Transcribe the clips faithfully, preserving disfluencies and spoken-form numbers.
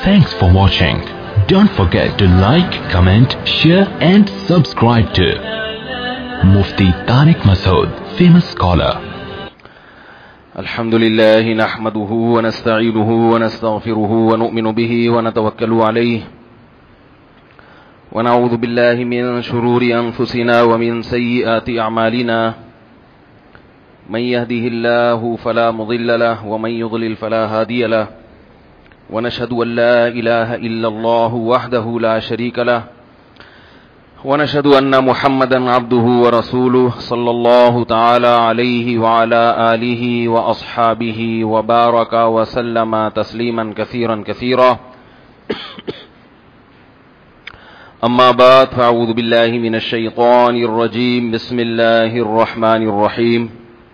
Thanks for watching. Don't forget to like, comment, share and subscribe to Mufti Tariq Masood, famous scholar. الحمد لله نحمده ونستعينه ونستغفره ونؤمن به ونتوكل عليه ونعوذ بالله من شرور أنفسنا ومن سيئات أعمالنا من يهده الله فلا مضل له ومن يضلل فلا هادي له ونشهد أن لا إله إلا الله وحده لا شريك له ونشهد أن محمدا عبده ورسوله صلى الله تعالى عليه وعلى آله وأصحابه وبارك وسلم تسليما كثيرا كثيرا أما بعد فأعوذ بالله من الشيطان الرجيم بسم الله الرحمن الرحيم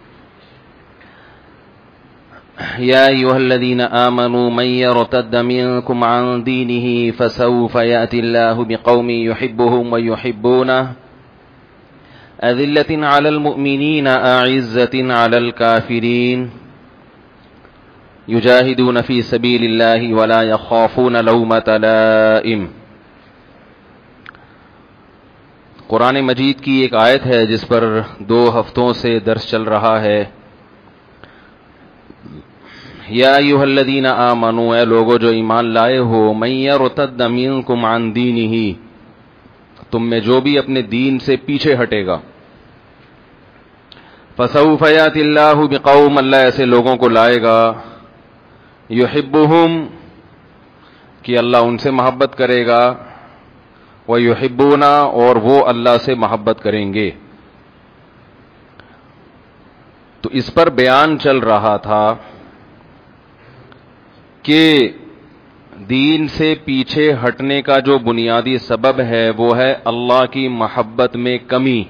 يا أيها الذين آمنوا من يرتد منكم عن دينه فسوف يأتي الله بقوم يحبهم ويحبونه أذلة على المؤمنين أعزة على الكافرين يجاهدون في سبيل الله ولا يخافون لومة لائم. قرآن مجید کی ایک آیت ہے جس پر دو ہفتوں سے درس چل رہا ہے. یا ایھا الذین آمنوا، اے لوگو جو ایمان لائے ہو، من یرتد منکم عن دینہ، تم میں جو بھی اپنے دین سے پیچھے ہٹے گا، فسوف یاتی اللہ بقوم، اللہ ایسے لوگوں کو لائے گا، یحبہم، کہ اللہ ان سے محبت کرے گا، ویحبونا، اور وہ اللہ سے محبت کریں گے. تو اس پر بیان چل رہا تھا کہ دین سے پیچھے ہٹنے کا جو بنیادی سبب ہے وہ ہے اللہ کی محبت میں کمی.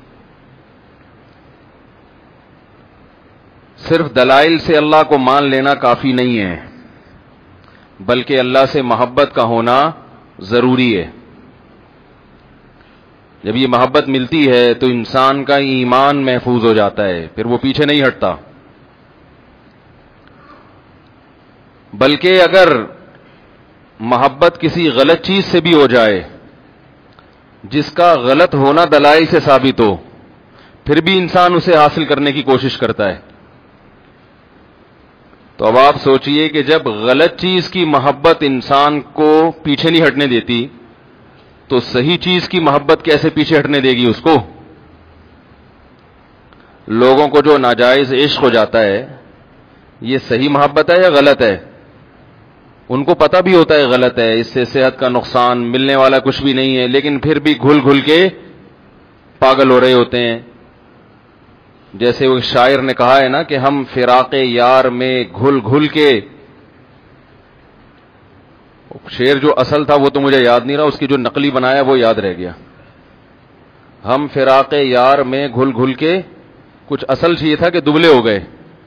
صرف دلائل سے اللہ کو مان لینا کافی نہیں ہے، بلکہ اللہ سے محبت کا ہونا ضروری ہے. جب یہ محبت ملتی ہے تو انسان کا ایمان محفوظ ہو جاتا ہے، پھر وہ پیچھے نہیں ہٹتا. بلکہ اگر محبت کسی غلط چیز سے بھی ہو جائے جس کا غلط ہونا دلائل سے ثابت ہو، پھر بھی انسان اسے حاصل کرنے کی کوشش کرتا ہے. تو اب آپ سوچئے کہ جب غلط چیز کی محبت انسان کو پیچھے نہیں ہٹنے دیتی تو صحیح چیز کی محبت کیسے پیچھے ہٹنے دے گی اس کو؟ لوگوں کو جو ناجائز عشق ہو جاتا ہے، یہ صحیح محبت ہے یا غلط ہے؟ ان کو پتہ بھی ہوتا ہے غلط ہے، اس سے صحت کا نقصان، ملنے والا کچھ بھی نہیں ہے، لیکن پھر بھی گھل گھل کے پاگل ہو رہے ہوتے ہیں. جیسے وہ شاعر نے کہا ہے نا کہ ہم فراق یار میں گھل گھل کے، شعر جو اصل تھا وہ تو مجھے یاد نہیں رہا، اس کی جو نقلی بنایا وہ یاد رہ گیا. ہم فراق یار میں گھل گھل کے، کچھ اصل یہ تھا کہ دبلے ہو گئے.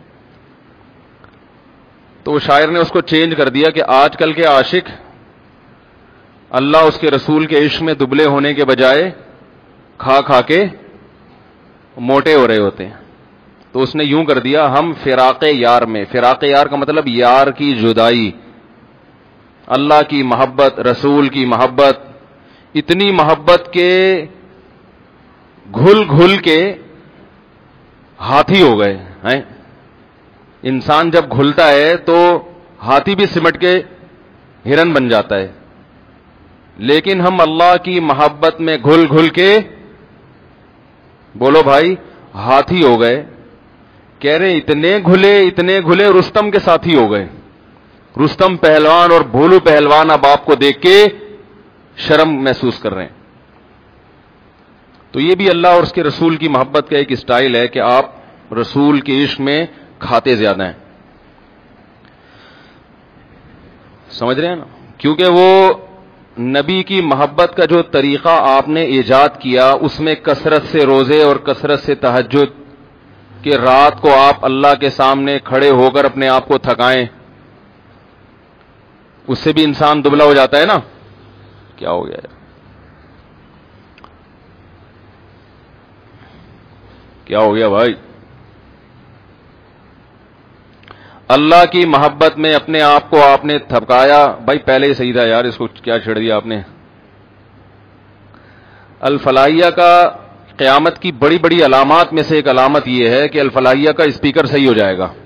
تو وہ شاعر نے اس کو چینج کر دیا کہ آج کل کے عاشق اللہ اس کے رسول کے عشق میں دبلے ہونے کے بجائے کھا کھا کے موٹے ہو رہے ہوتے ہیں. تو اس نے یوں کر دیا، ہم فراق یار میں. فراق یار کا مطلب یار کی جدائی. اللہ کی محبت، رسول کی محبت، اتنی محبت کے گھل گھل کے ہاتھی ہو گئے ہیں. انسان جب گھلتا ہے تو ہاتھی بھی سمٹ کے ہرن بن جاتا ہے، لیکن ہم اللہ کی محبت میں گھل گھل کے، بولو بھائی، ہاتھی ہو گئے. کہہ رہے اتنے گھلے اتنے گھلے رستم کے ساتھی ہو گئے. رستم پہلوان اور بھولو پہلوان اب آپ کو دیکھ کے شرم محسوس کر رہے ہیں. تو یہ بھی اللہ اور اس کے رسول کی محبت کا ایک اسٹائل ہے کہ آپ رسول کے عشق میں کھاتے زیادہ ہیں. سمجھ رہے ہیں نا؟ کیونکہ وہ نبی کی محبت کا جو طریقہ آپ نے ایجاد کیا، اس میں کثرت سے روزے اور کثرت سے تہجد، کہ رات کو آپ اللہ کے سامنے کھڑے ہو کر اپنے آپ کو تھکائیں. اس سے بھی انسان دبلا ہو جاتا ہے نا. کیا ہو گیا یار؟ کیا ہو گیا بھائی؟ اللہ کی محبت میں اپنے آپ کو آپ نے تھپکایا. بھائی پہلے ہی صحیح تھا یار, اس کو کیا چھیڑ دیا آپ نے. الفلاحیہ کا قیامت کی بڑی بڑی علامات میں سے ایک علامت یہ ہے کہ الفلاحیہ کا اسپیکر صحیح ہو جائے گا.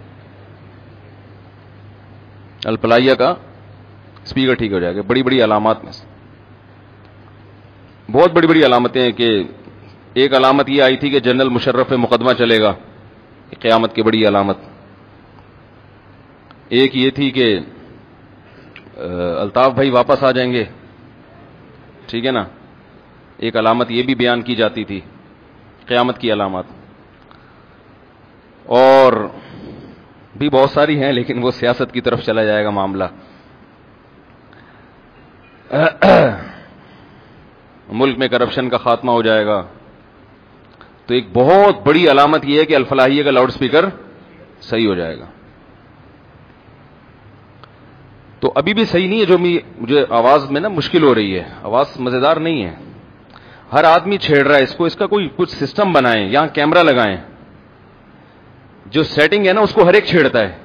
الفلاحیہ کا اسپیکر ٹھیک ہو جائے گا. بڑی بڑی علامات میں سے بہت بڑی بڑی علامتیں ہیں. کہ ایک علامت یہ آئی تھی کہ جنرل مشرف پہ مقدمہ چلے گا, قیامت کی بڑی علامت. ایک یہ تھی کہ الطاف بھائی واپس آ جائیں گے, ٹھیک ہے نا. ایک علامت یہ بھی بیان کی جاتی تھی قیامت کی علامات. اور بھی بہت ساری ہیں, لیکن وہ سیاست کی طرف چلا جائے گا معاملہ. ملک میں کرپشن کا خاتمہ ہو جائے گا. تو ایک بہت بڑی علامت یہ ہے کہ الفلاحیہ کا لاؤڈ سپیکر صحیح ہو جائے گا. تو ابھی بھی صحیح نہیں ہے, جو مجھے آواز میں نا مشکل ہو رہی ہے, آواز مزیدار نہیں ہے. ہر آدمی چھیڑ رہا ہے اس کو. اس کا کوئی کچھ سسٹم بنائیں, یہاں کیمرہ لگائیں. جو سیٹنگ ہے نا اس کو ہر ایک چھیڑتا ہے.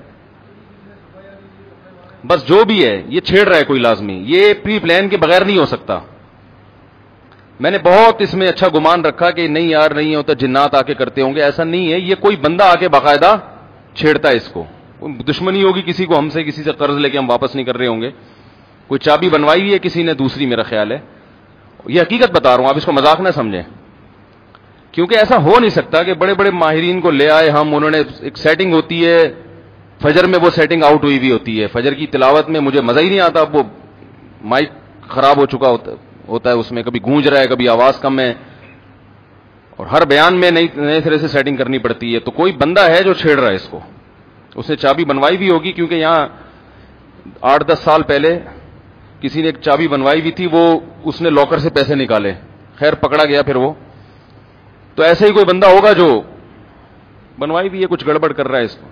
بس جو بھی ہے یہ چھیڑ رہا ہے کوئی لازمی. یہ پری پلان کے بغیر نہیں ہو سکتا. میں نے بہت اس میں اچھا گمان رکھا کہ نہیں یار نہیں ہوتا, جنات آ کے کرتے ہوں گے. ایسا نہیں ہے, یہ کوئی بندہ آ کے باقاعدہ چھیڑتا ہے اس کو. دشمنی ہوگی کسی کو ہم سے, کسی سے قرض لے کے ہم واپس نہیں کر رہے ہوں گے. کوئی چابی بنوائی ہوئی ہے کسی نے دوسری, میرا خیال ہے. یہ حقیقت بتا رہا ہوں, آپ اس کو مذاق نہ سمجھیں. کیونکہ ایسا ہو نہیں سکتا کہ بڑے بڑے ماہرین کو لے آئے ہم, انہوں نے ایک سیٹنگ ہوتی ہے فجر میں, وہ سیٹنگ آؤٹ ہوئی ہوئی ہوتی ہے. فجر کی تلاوت میں مجھے مزہ ہی نہیں آتا, وہ مائک خراب ہو چکا ہوتا ہے اس میں, کبھی گونج رہا ہے, کبھی آواز کم ہے, اور ہر بیان میں نئی نئے طرح سے سیٹنگ کرنی پڑتی ہے. تو کوئی بندہ ہے جو چھیڑ رہا ہے اس کو. اس نے چابی بنوائی بھی ہوگی, کیونکہ یہاں آٹھ دس سال پہلے کسی نے ایک چابی بنوائی بھی تھی, وہ اس نے لاکر سے پیسے نکالے, خیر پکڑا گیا پھر وہ. تو ایسے ہی کوئی بندہ ہوگا جو بنوائی بھی ہے, کچھ گڑبڑ کر رہا ہے اس کو.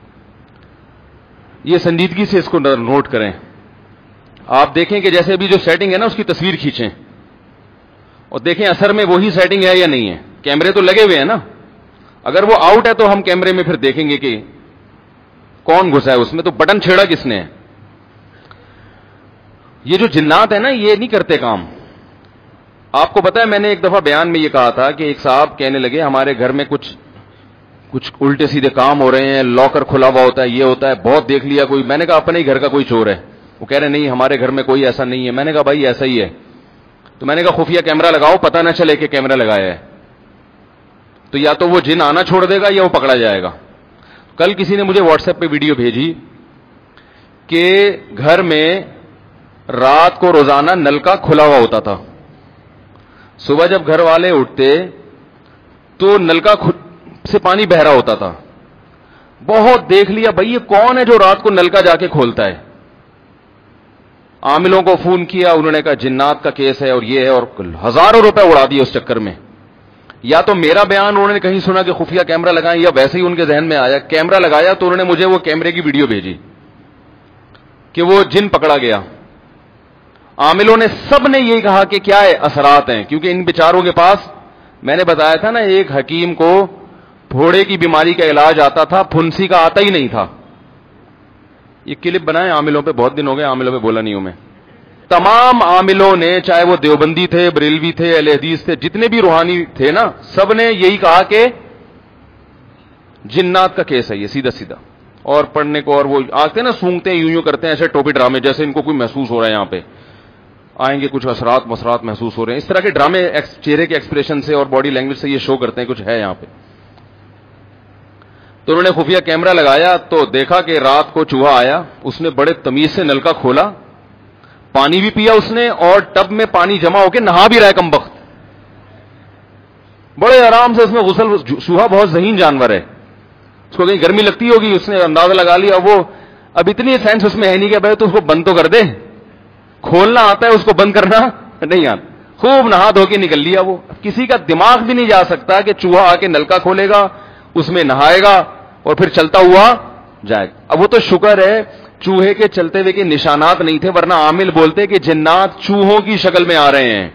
یہ سنجیدگی سے اس کو نوٹ کریں. آپ دیکھیں کہ جیسے ابھی جو سیٹنگ ہے نا اس کی تصویر کھینچیں اور دیکھیں اثر میں وہی سیٹنگ ہے یا نہیں ہے. کیمرے تو لگے ہوئے ہیں نا, اگر وہ آؤٹ ہے تو ہم کیمرے میں پھر دیکھیں گے کہ کون گھسا ہے اس میں, تو بٹن چھیڑا کس نے. یہ جو جنات ہے نا یہ نہیں کرتے کام. آپ کو پتا ہے میں نے ایک دفعہ بیان میں یہ کہا تھا کہ ایک صاحب کہنے لگے ہمارے گھر میں کچھ کچھ الٹے سیدھے کام ہو رہے ہیں, لاکر کھلا ہوا ہوتا ہے, یہ ہوتا ہے, بہت دیکھ لیا کوئی. میں نے کہا اپنے ہی گھر کا کوئی چور ہے. وہ کہہ رہے نہیں ہمارے گھر میں کوئی ایسا نہیں ہے. میں نے کہا بھائی ایسا ہی ہے. تو میں نے کہا خفیہ کیمرہ لگاؤ, پتہ نہ چلے کہ کیمرہ لگایا ہے. تو یا تو وہ جن آنا چھوڑ دے گا یا وہ پکڑا جائے گا. کل کسی نے مجھے واٹس ایپ پہ ویڈیو بھیجی کہ گھر میں رات کو روزانہ نل کا کھلا ہوا ہوتا تھا. صبح جب گھر والے اٹھتے تو نل کا سے پانی بہ رہا ہوتا تھا. بہت دیکھ لیا بھائی یہ کون ہے جو رات کو نل کا جا کے کھولتا ہے. عاملوں کو فون کیا, انہوں نے کہا جنات کا کیس ہے اور یہ ہے, اور ہزاروں روپے اڑا دیے اس چکر میں. یا تو میرا بیان انہوں نے کہیں سنا کہ خفیہ کیمرہ لگائیں, یا ویسے ہی ان کے ذہن میں آیا کیمرہ لگایا تو انہوں نے مجھے وہ کیمرے کی ویڈیو بھیجی کہ وہ جن پکڑا گیا. عاملوں نے سب نے یہی کہا کہ کیا ہے اثرات ہیں, کیونکہ ان بیچاروں کے پاس, میں نے بتایا تھا نا ایک حکیم کو پھوڑے کی بیماری کا علاج آتا تھا, پھنسی کا آتا ہی نہیں تھا. یہ کلپ بنائے عاملوں پہ, بہت دن ہو گئے عاملوں پہ بولا نہیں ہوں میں. تمام عاملوں نے, چاہے وہ دیوبندی تھے, بریلوی تھے, اہل حدیث تھے, جتنے بھی روحانی تھے نا, سب نے یہی کہا کہ جنات کا کیس ہے یہ سیدھا سیدھا. اور پڑھنے کو, اور وہ آتے ہیں نا سونگتے ہیں, یوں یوں کرتے ہیں ایسے ٹوپی ڈرامے جیسے ان کو کوئی محسوس ہو رہا ہے یہاں پہ آئیں گے, کچھ اثرات مسرات محسوس ہو رہے ہیں. اس طرح کے ڈرامے چہرے کے ایکسپریشن سے اور باڈی لینگویج سے یہ شو کرتے ہیں کچھ ہے یہاں پہ. تو انہوں نے خفیہ کیمرہ لگایا تو دیکھا کہ رات کو چوہا آیا, اس نے بڑے تمیز سے نل کا کھولا, پانی بھی پیا اس نے, اور ٹب میں پانی جمع ہو کے نہا بھی رہا ہے کمبخت, بڑے آرام سے اس میں غسل. چوہا بہت ذہین جانور ہے, اس کو کہیں گرمی لگتی ہوگی, اس نے اندازہ لگا لیا. وہ اب اتنی سینس اس میں ہے نہیں کہ بھائی تو اس کو بند تو کر دے, کھولنا آتا ہے اس کو بند کرنا نہیں آتا. خوب نہا دھو کے نکل لیا. وہ کسی کا دماغ بھی نہیں جا سکتا کہ چوہا آ کے نلکا کھولے گا, اس میں نہائے گا اور پھر چلتا ہوا جائے گا. اب وہ تو شکر ہے چوہے کے چلتے ہوئے کے نشانات نہیں تھے, ورنہ عامل بولتے کہ جنات چوہوں کی شکل میں آ رہے ہیں.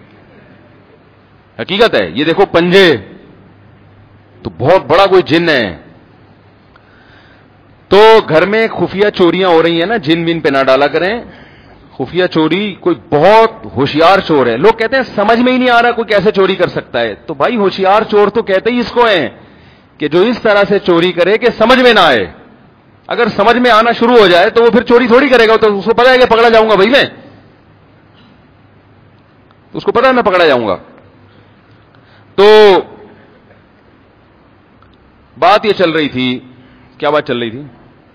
حقیقت ہے, یہ دیکھو پنجے, تو بہت بڑا کوئی جن ہے. تو گھر میں خفیہ چوریاں ہو رہی ہیں نا, جن ون پہ نہ ڈالا کریں. خفیہ چوری کوئی بہت ہوشیار چور ہے, لوگ کہتے ہیں سمجھ میں ہی نہیں آ رہا کوئی کیسے چوری کر سکتا ہے. تو بھائی ہوشیار چور تو کہتے ہی اس کو ہیں کہ جو اس طرح سے چوری کرے کہ سمجھ میں نہ آئے. اگر سمجھ میں آنا شروع ہو جائے تو وہ پھر چوری تھوڑی کرے گا, تو اس کو پتا ہے کہ پکڑا جاؤں گا بھائی میں, اس کو پتا ہے میں پکڑا جاؤں گا. تو بات یہ چل رہی تھی, کیا بات چل رہی تھی,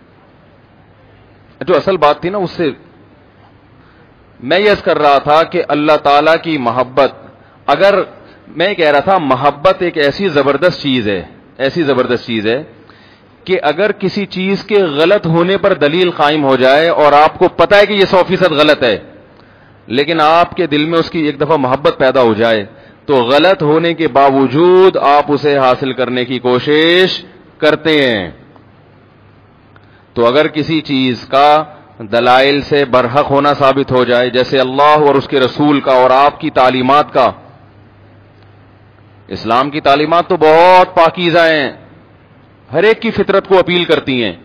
جو اصل بات تھی نا اس سے میں یہ عرض کر رہا تھا کہ اللہ تعالی کی محبت, اگر میں کہہ رہا تھا محبت ایک ایسی زبردست چیز ہے, ایسی زبردست چیز ہے کہ اگر کسی چیز کے غلط ہونے پر دلیل قائم ہو جائے اور آپ کو پتا ہے کہ یہ سو فیصد غلط ہے, لیکن آپ کے دل میں اس کی ایک دفعہ محبت پیدا ہو جائے تو غلط ہونے کے باوجود آپ اسے حاصل کرنے کی کوشش کرتے ہیں. تو اگر کسی چیز کا دلائل سے برحق ہونا ثابت ہو جائے, جیسے اللہ اور اس کے رسول کا اور آپ کی تعلیمات کا, اسلام کی تعلیمات تو بہت پاکیزہ ہیں, ہر ایک کی فطرت کو اپیل کرتی ہیں.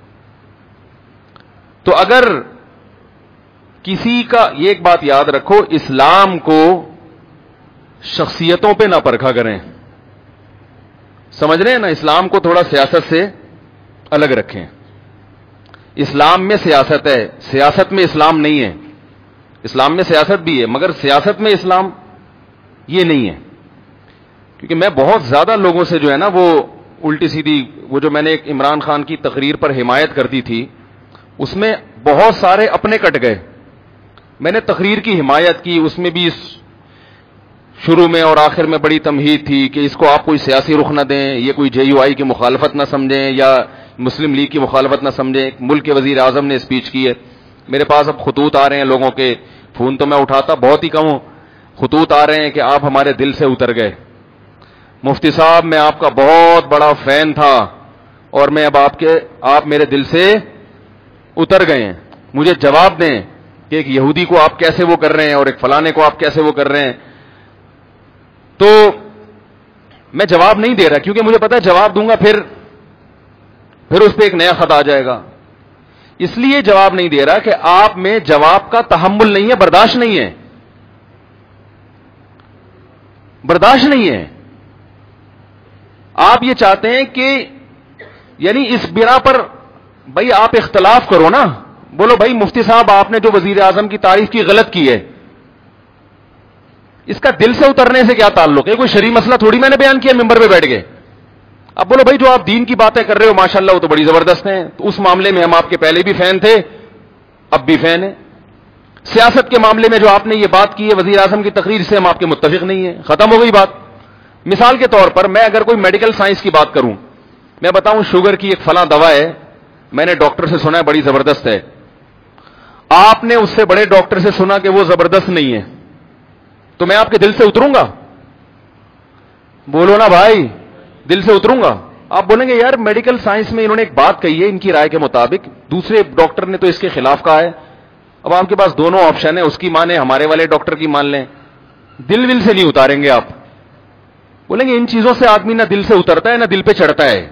تو اگر کسی کا, یہ ایک بات یاد رکھو, اسلام کو شخصیتوں پہ نہ پرکھا کریں, سمجھ رہے ہیں نا, اسلام کو تھوڑا سیاست سے الگ رکھیں. اسلام میں سیاست ہے, سیاست میں اسلام نہیں ہے. اسلام میں سیاست بھی ہے مگر سیاست میں اسلام یہ نہیں ہے. کیونکہ میں بہت زیادہ لوگوں سے جو ہے نا وہ الٹی سیدھی, وہ جو میں نے ایک عمران خان کی تقریر پر حمایت کر دی تھی, اس میں بہت سارے اپنے کٹ گئے. میں نے تقریر کی حمایت کی, اس میں بھی شروع میں اور آخر میں بڑی تمہید تھی کہ اس کو آپ کوئی سیاسی رخ نہ دیں, یہ کوئی جے یو آئی کی مخالفت نہ سمجھیں یا مسلم لیگ کی مخالفت نہ سمجھیں. ملک کے وزیر اعظم نے اسپیچ کی ہے, میرے پاس اب خطوط آ رہے ہیں لوگوں کے, فون تو میں اٹھاتا بہت ہی کم ہوں, خطوط آ رہے ہیں کہ آپ ہمارے دل سے اتر گئے, مفتی صاحب میں آپ کا بہت بڑا فین تھا اور میں اب آپ کے آپ میرے دل سے اتر گئے ہیں, مجھے جواب دیں کہ ایک یہودی کو آپ کیسے وہ کر رہے ہیں اور ایک فلانے کو آپ کیسے وہ کر رہے ہیں. تو میں جواب نہیں دے رہا کیونکہ مجھے پتا ہے جواب دوں گا پھر پھر اس پہ ایک نیا خط آ جائے گا, اس لیے جواب نہیں دے رہا کہ آپ میں جواب کا تحمل نہیں ہے, برداشت نہیں ہے, برداشت نہیں ہے. آپ یہ چاہتے ہیں کہ یعنی اس بنا پر بھائی آپ اختلاف کرو نا, بولو بھائی مفتی صاحب آپ نے جو وزیر اعظم کی تعریف کی غلط کی ہے, اس کا دل سے اترنے سے کیا تعلق ہے؟ کوئی شرعی مسئلہ تھوڑی میں نے بیان کیا ممبر پہ بیٹھ گئے. اب بولو بھائی جو آپ دین کی باتیں کر رہے ہو ماشاءاللہ وہ تو بڑی زبردست ہیں, تو اس معاملے میں ہم آپ کے پہلے بھی فین تھے اب بھی فین ہیں. سیاست کے معاملے میں جو آپ نے یہ بات کی ہے وزیر اعظم کی تقریر سے ہم آپ کے متفق نہیں ہیں, ختم ہو گئی بات. مثال کے طور پر میں اگر کوئی میڈیکل سائنس کی بات کروں, میں بتاؤں شوگر کی ایک فلاں دوا ہے, میں نے ڈاکٹر سے سنا ہے بڑی زبردست ہے, آپ نے اس سے بڑے ڈاکٹر سے سنا کہ وہ زبردست نہیں ہے, تو میں آپ کے دل سے اتروں گا؟ بولو نا بھائی, دل سے اتروں گا؟ آپ بولیں گے یار میڈیکل سائنس میں انہوں نے ایک بات کہی ہے ان کی رائے کے مطابق, دوسرے ڈاکٹر نے تو اس کے خلاف کہا ہے, اب آپ کے پاس دونوں آپشن ہیں, اس کی مانیں ہمارے والے ڈاکٹر کی مان لیں, دل ول سے نہیں اتاریں گے آپ. بولیں گے ان چیزوں سے آدمی نہ دل سے اترتا ہے نہ دل پہ چڑھتا ہے.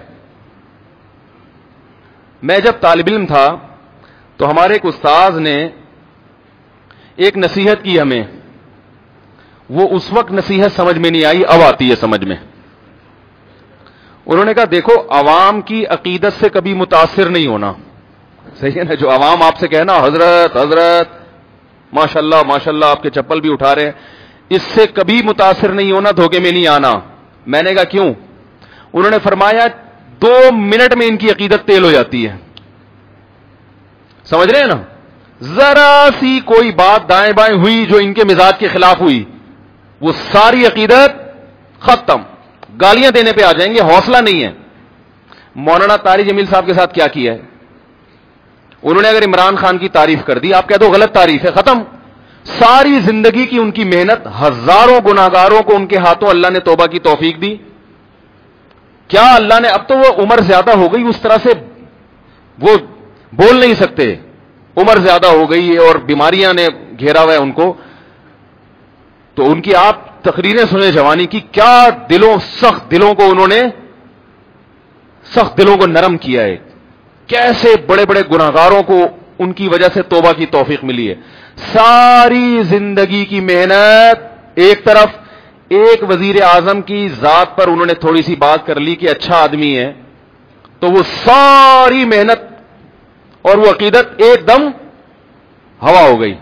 میں جب طالب علم تھا تو ہمارے ایک استاذ نے ایک نصیحت کی ہمیں, وہ اس وقت نصیحت سمجھ میں نہیں آئی, اب آتی ہے سمجھ میں. انہوں نے کہا دیکھو عوام کی عقیدت سے کبھی متاثر نہیں ہونا, صحیح ہے نا, جو عوام آپ سے کہنا حضرت حضرت ماشاءاللہ ماشاءاللہ آپ کے چپل بھی اٹھا رہے ہیں, اس سے کبھی متاثر نہیں ہونا, دھوکے میں نہیں آنا. میں نے کہا کیوں؟ انہوں نے فرمایا دو منٹ میں ان کی عقیدت تیل ہو جاتی ہے. سمجھ رہے ہیں نا, ذرا سی کوئی بات دائیں بائیں ہوئی جو ان کے مزاج کے خلاف ہوئی, وہ ساری عقیدت ختم, گالیاں دینے پہ آ جائیں گے, حوصلہ نہیں ہے. مولانا طاری جمیل صاحب کے ساتھ کیا کیا ہے, انہوں نے اگر عمران خان کی تعریف کر دی, آپ کہہ دو غلط تعریف ہے, ختم. ساری زندگی کی ان کی محنت, ہزاروں گناہگاروں کو ان کے ہاتھوں اللہ نے توبہ کی توفیق دی. کیا اللہ نے, اب تو وہ عمر زیادہ ہو گئی, اس طرح سے وہ بول نہیں سکتے, عمر زیادہ ہو گئی اور بیماریاں نے گھیرا ہوا ہے ان کو, تو ان کی آپ تقریریں سنیں جوانی کی, کیا دلوں سخت دلوں کو انہوں نے سخت دلوں کو نرم کیا ہے. کیسے بڑے بڑے گناہگاروں کو ان کی وجہ سے توبہ کی توفیق ملی ہے. ساری زندگی کی محنت ایک طرف, ایک وزیر اعظم کی ذات پر انہوں نے تھوڑی سی بات کر لی کہ اچھا آدمی ہے, تو وہ ساری محنت اور وہ عقیدت ایک دم ہوا ہو گئی.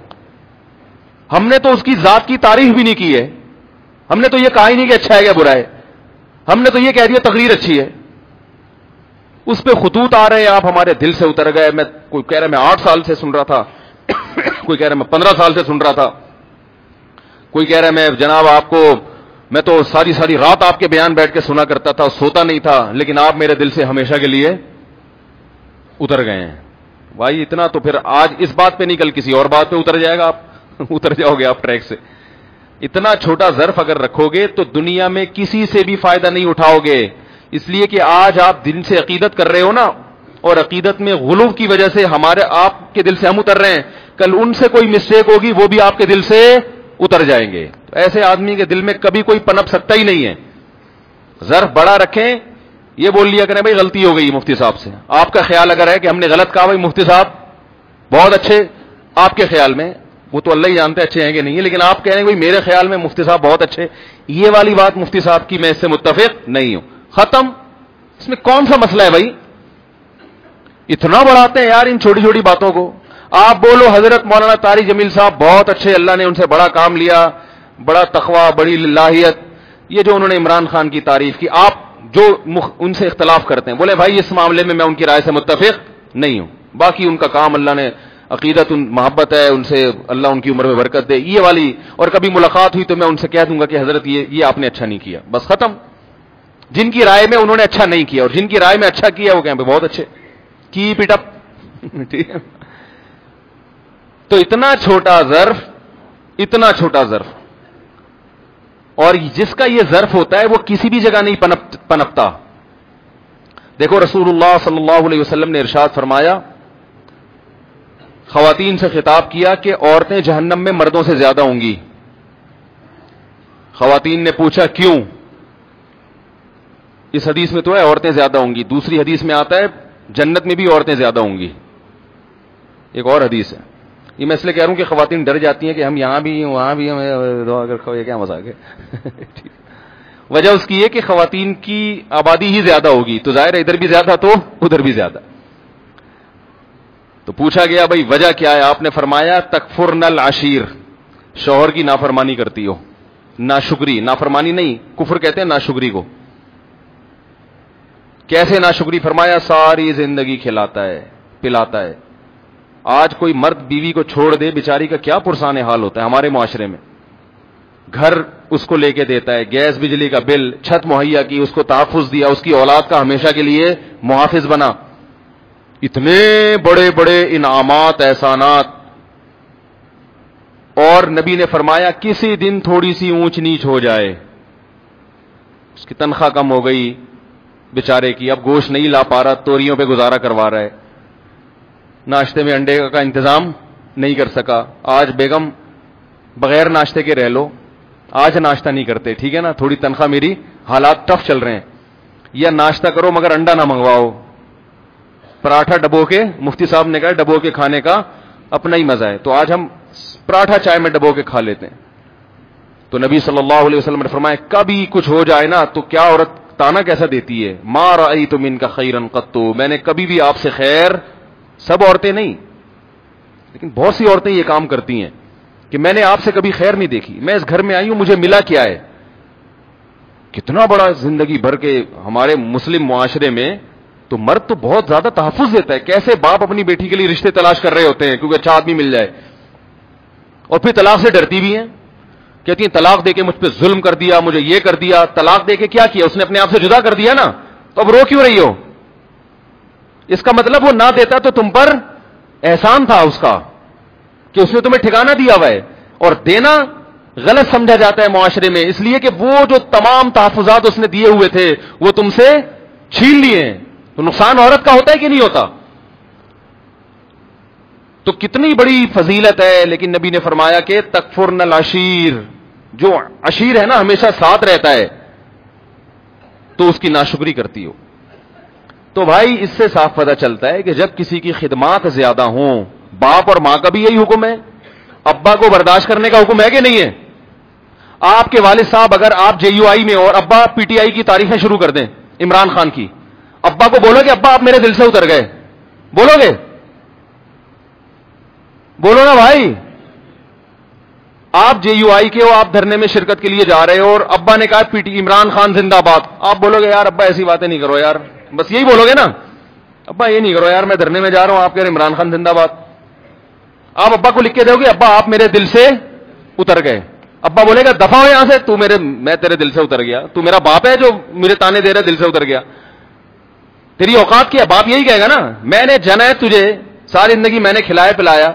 ہم نے تو اس کی ذات کی تعریف بھی نہیں کی ہے, ہم نے تو یہ کہا ہی نہیں کہ اچھا ہے کیا برا ہے, ہم نے تو یہ کہہ دیا تقریر اچھی ہے. اس پہ خطوط آ رہے ہیں, آپ ہمارے دل سے اتر گئے. میں کوئی کہہ رہا میں آٹھ سال سے سن رہا تھا, کوئی کہہ رہا میں پندرہ سال سے سن رہا تھا, کوئی کہہ رہا میں جناب آپ کو میں تو ساری ساری رات آپ کے بیان بیٹھ کے سنا کرتا تھا, سوتا نہیں تھا, لیکن آپ میرے دل سے ہمیشہ کے لیے اتر گئے ہیں. بھائی اتنا تو پھر آج اس بات پہ نہیں, کل کسی اور بات پہ اتر جائے گا, آپ اتر جاؤ گے آپ ٹریک سے. اتنا چھوٹا ظرف اگر رکھو گے تو دنیا میں کسی سے بھی فائدہ نہیں اٹھاؤ گے. اس لیے کہ آج آپ دل سے عقیدت کر رہے ہو نا, اور عقیدت میں غلو کی وجہ سے ہمارے آپ کے دل سے ہم اتر رہے ہیں, کل ان سے کوئی مسٹیک ہوگی وہ بھی آپ کے دل سے اتر جائیں گے. تو ایسے آدمی کے دل میں کبھی کوئی پنپ سکتا ہی نہیں ہے. ظرف بڑا رکھیں, یہ بول لیا کریں بھائی غلطی ہو گئی مفتی صاحب سے. آپ کا خیال اگر ہے کہ ہم نے غلط کہا, بھائی مفتی صاحب بہت اچھے, آپ کے خیال میں, وہ تو اللہ ہی جانتے اچھے ہیں کہ نہیں ہے, لیکن آپ کہہ رہے ہیں بھائی میرے خیال میں مفتی صاحب بہت اچھے, یہ والی بات مفتی صاحب کی میں اس سے متفق نہیں ہوں. ختم. اس میں کون سا مسئلہ ہے بھائی؟ اتنا بڑھاتے ہیں یار ان چھوٹی چھوٹی باتوں کو. آپ بولو حضرت مولانا طارق جمیل صاحب بہت اچھے, اللہ نے ان سے بڑا کام لیا, بڑا تقوی, بڑی للہیت, یہ جو انہوں نے عمران خان کی تعریف کی. آپ جو ان سے اختلاف کرتے ہیں بولے بھائی اس معاملے میں میں ان کی رائے سے متفق نہیں ہوں, باقی ان کا کام اللہ نے عقیدت ان محبت ہے ان سے, اللہ ان کی عمر میں برکت دے, یہ والی. اور کبھی ملاقات ہوئی تو میں ان سے کہہ دوں گا کہ حضرت یہ یہ آپ نے اچھا نہیں کیا, بس ختم. جن کی رائے میں انہوں نے اچھا نہیں کیا اور جن کی رائے میں اچھا کیا وہ کہیں پہ بہت اچھے, کیپ اٹ اپ. ٹھیک ہے. تو اتنا چھوٹا ظرف, اتنا چھوٹا ظرف, اور جس کا یہ ظرف ہوتا ہے وہ کسی بھی جگہ نہیں پنپ پنپتا. دیکھو رسول اللہ صلی اللہ علیہ وسلم نے ارشاد فرمایا, خواتین سے خطاب کیا کہ عورتیں جہنم میں مردوں سے زیادہ ہوں گی. خواتین نے پوچھا کیوں؟ اس حدیث میں تو ہے عورتیں زیادہ ہوں گی, دوسری حدیث میں آتا ہے جنت میں بھی عورتیں زیادہ ہوں گی, ایک اور حدیث ہے. یہ میں اس لیے کہہ رہا ہوں کہ خواتین ڈر جاتی ہیں کہ ہم یہاں بھی وہاں بھی ہم, اگر کیا مذاق ہے. وجہ اس کی ہے کہ خواتین کی آبادی ہی زیادہ ہوگی, تو ظاہر ہے ادھر بھی زیادہ تو ادھر بھی زیادہ. تو پوچھا گیا بھائی وجہ کیا ہے؟ آپ نے فرمایا تکفرن العشیر, شوہر کی نافرمانی کرتی ہو. ناشکری, نافرمانی نہیں, کفر کہتے ہیں ناشکری کو. کیسے ناشکری؟ فرمایا ساری زندگی کھلاتا ہے پلاتا ہے. آج کوئی مرد بیوی کو چھوڑ دے, بیچاری کا کیا پرسان حال ہوتا ہے ہمارے معاشرے میں. گھر اس کو لے کے دیتا ہے, گیس بجلی کا بل, چھت مہیا کی, اس کو تحفظ دیا, اس کی اولاد کا ہمیشہ کے لیے محافظ بنا, اتنے بڑے بڑے انعامات احسانات. اور نبی نے فرمایا کسی دن تھوڑی سی اونچ نیچ ہو جائے, اس کی تنخواہ کم ہو گئی بیچارے کی, اب گوشت نہیں لا پا رہا, توریوں پہ گزارا کروا رہا ہے, ناشتے میں انڈے کا انتظام نہیں کر سکا, آج بیگم بغیر ناشتے کے رہ لو, آج ناشتہ نہیں کرتے, ٹھیک ہے نا, تھوڑی تنخواہ میری, حالات ٹف چل رہے ہیں, یا ناشتہ کرو مگر انڈا نہ منگواؤ, پراٹھا ڈبو کے, مفتی صاحب نے کہا ڈبو کے کھانے کا اپنا ہی مزہ ہے, تو آج ہم پراٹھا چائے میں ڈبو کے کھا لیتے ہیں. تو نبی صلی اللہ علیہ وسلم نے فرمایا کبھی کچھ ہو جائے نا تو کیا عورت تانا کیسا دیتی ہے, ما رأیت منک خیرا قط, میں نے کبھی بھی آپ سے خیر, سب عورتیں نہیں لیکن بہت سی عورتیں یہ کام کرتی ہیں کہ میں نے آپ سے کبھی خیر نہیں دیکھی, میں اس گھر میں آئی ہوں مجھے ملا کیا ہے. کتنا بڑا زندگی بھر کے ہمارے مسلم معاشرے میں تو مرد تو بہت زیادہ تحفظ دیتا ہے. کیسے باپ اپنی بیٹی کے لیے رشتے تلاش کر رہے ہوتے ہیں کیونکہ اچھا آدمی مل جائے, اور پھر طلاق سے ڈرتی بھی ہیں, کہتی ہیں طلاق دے کے مجھ پہ ظلم کر دیا, مجھے یہ کر دیا. طلاق دے کے کیا کیا؟ اس نے اپنے آپ سے جدا کر دیا نا, تو اب رو کیوں رہی ہو؟ اس کا مطلب وہ نہ دیتا تو تم پر احسان تھا اس کا کہ اس نے تمہیں ٹھکانہ دیا ہوا ہے, اور دینا غلط سمجھا جاتا ہے معاشرے میں, اس لیے کہ وہ جو تمام تحفظات اس نے دیے ہوئے تھے وہ تم سے چھین لیے ہیں. تو نقصان عورت کا ہوتا ہے کہ نہیں ہوتا؟ تو کتنی بڑی فضیلت ہے. لیکن نبی نے فرمایا کہ تکفرن العشیر, جو عشیر ہے نا ہمیشہ ساتھ رہتا ہے, تو اس کی ناشکری کرتی ہو. تو بھائی اس سے صاف پتہ چلتا ہے کہ جب کسی کی خدمات زیادہ ہوں, باپ اور ماں کا بھی یہی حکم ہے, ابا کو برداشت کرنے کا حکم ہے کہ نہیں ہے؟ آپ کے والد صاحب اگر آپ جے یو آئی میں اور ابا پی ٹی آئی کی تاریخیں شروع کر دیں عمران خان کی, ابا کو بولو کہ ابا آپ میرے دل سے اتر گئے, بولو گے؟ بولو نا بھائی. آپ جے یو آئی کے ہو, آپ دھرنے میں شرکت کے لیے جا رہے ہو اور ابا نے کہا پی ٹی عمران خان زندہ باد, آپ بولو گے یار ابا ایسی باتیں نہیں کرو یار, بس یہی بولو گے نا, ابا یہ نہیں کرو یار, میں دھرنے میں جا رہا ہوں, آپ کہہ رہے عمران خان زندہ باد. آپ ابا کو لکھ کے دو گے ابا آپ میرے دل سے اتر گئے, ابا بولے گا دفع ہو یہاں سے, تو میرے میں تیرے دل سے اتر گیا, تو میرا باپ ہے جو میرے تانے دے رہا دل سے اتر گیا, تیری اوقات کیا؟ باپ یہی کہے گا نا, میں نے جنا ہے تجھے, ساری زندگی میں نے کھلایا پلایا.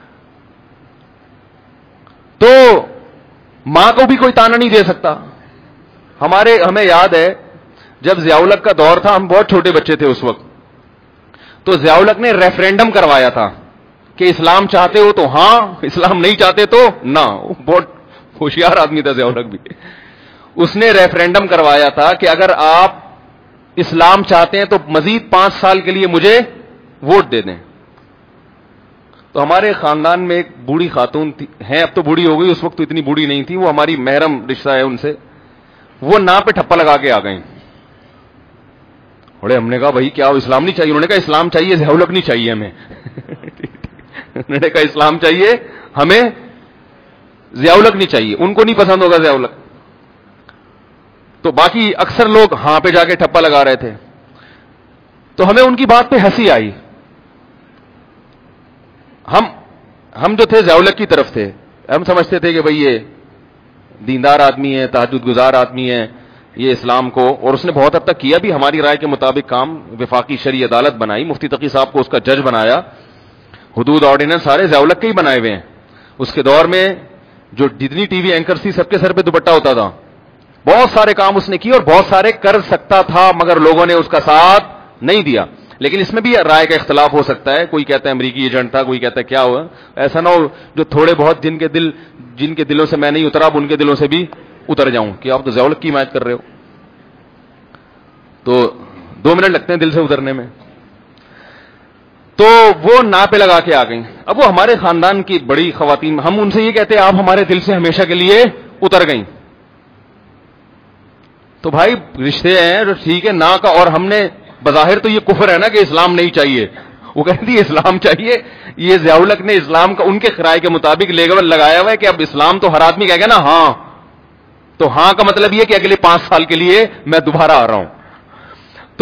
تو ماں کو بھی کوئی تانا نہیں دے سکتا. ہمارے ہمیں یاد ہے جب ضیاء الحق کا دور تھا, ہم بہت چھوٹے بچے تھے اس وقت, تو ضیاء الحق نے ریفرینڈم کروایا تھا کہ اسلام چاہتے ہو تو ہاں, اسلام نہیں چاہتے تو نہ. بہت ہوشیار آدمی تھا ضیاء الحق بھی. اس نے ریفرینڈم کروایا تھا کہ اگر آپ اسلام چاہتے ہیں تو مزید پانچ سال کے لیے مجھے ووٹ دے دیں. تو ہمارے خاندان میں ایک بوڑھی خاتون تھی, ہیں اب تو بوڑھی ہو گئی, اس وقت تو اتنی بوڑھی نہیں تھی, وہ ہماری محرم رشتہ ہے ان سے, وہ نا پہ ٹھپا لگا کے آ گئیں. بڑے ہم نے کہا بھائی کیا اسلام نہیں چاہیے؟ انہوں نے کہا اسلام چاہیے, ضیاء الحق نہیں چاہیے ہمیں. انہوں نے کہا اسلام چاہیے ہمیں, ضیاء الحق نہیں چاہیے. ان کو نہیں پسند ہوگا ضیاء الحق, تو باقی اکثر لوگ ہاں پہ جا کے ٹھپا لگا رہے تھے. تو ہمیں ان کی بات پہ ہنسی آئی. ہم ہم جو تھے ضیاء الحق کی طرف تھے, ہم سمجھتے تھے کہ بھئی یہ دیندار آدمی ہے, تہجد گزار آدمی ہے, یہ اسلام کو, اور اس نے بہت حد تک کیا بھی ہماری رائے کے مطابق کام. وفاقی شرعی عدالت بنائی, مفتی تقی صاحب کو اس کا جج بنایا, حدود آرڈیننس سارے ضیاء الحق کے ہی بنائے ہوئے ہیں. اس کے دور میں جو جتنی ٹی وی اینکرز تھی سب کے سر پہ دوپٹہ ہوتا تھا. بہت سارے کام اس نے کیے اور بہت سارے کر سکتا تھا, مگر لوگوں نے اس کا ساتھ نہیں دیا. لیکن اس میں بھی رائے کا اختلاف ہو سکتا ہے, کوئی کہتا ہے امریکی ایجنٹ تھا, کوئی کہتا ہے کیا ہوا. ایسا نہ ہو جو تھوڑے بہت جن کے دل جن کے دلوں سے میں نہیں اترا اب ان کے دلوں سے بھی اتر جاؤں کہ آپ تو ضیاء الحق کی حمایت کر رہے ہو. تو دو منٹ لگتے ہیں دل سے اترنے میں. تو وہ نا پہ لگا کے آ گئیں. اب وہ ہمارے خاندان کی بڑی خواتین, ہم ان سے یہ کہتے ہیں آپ ہمارے دل سے ہمیشہ کے لیے اتر گئیں. تو بھائی رشتے ہیں جو ٹھیک ہے نا کا, اور ہم نے بظاہر تو یہ کفر ہے نا کہ اسلام نہیں چاہیے, وہ کہتی ہے اسلام چاہیے. یہ ضیاء الحق نے اسلام کا ان کے رائے کے مطابق لیبل لگایا ہوا ہے کہ اب اسلام تو ہر آدمی کہے گا نا ہاں, تو ہاں کا مطلب یہ کہ اگلے پانچ سال کے لیے میں دوبارہ آ رہا ہوں. تو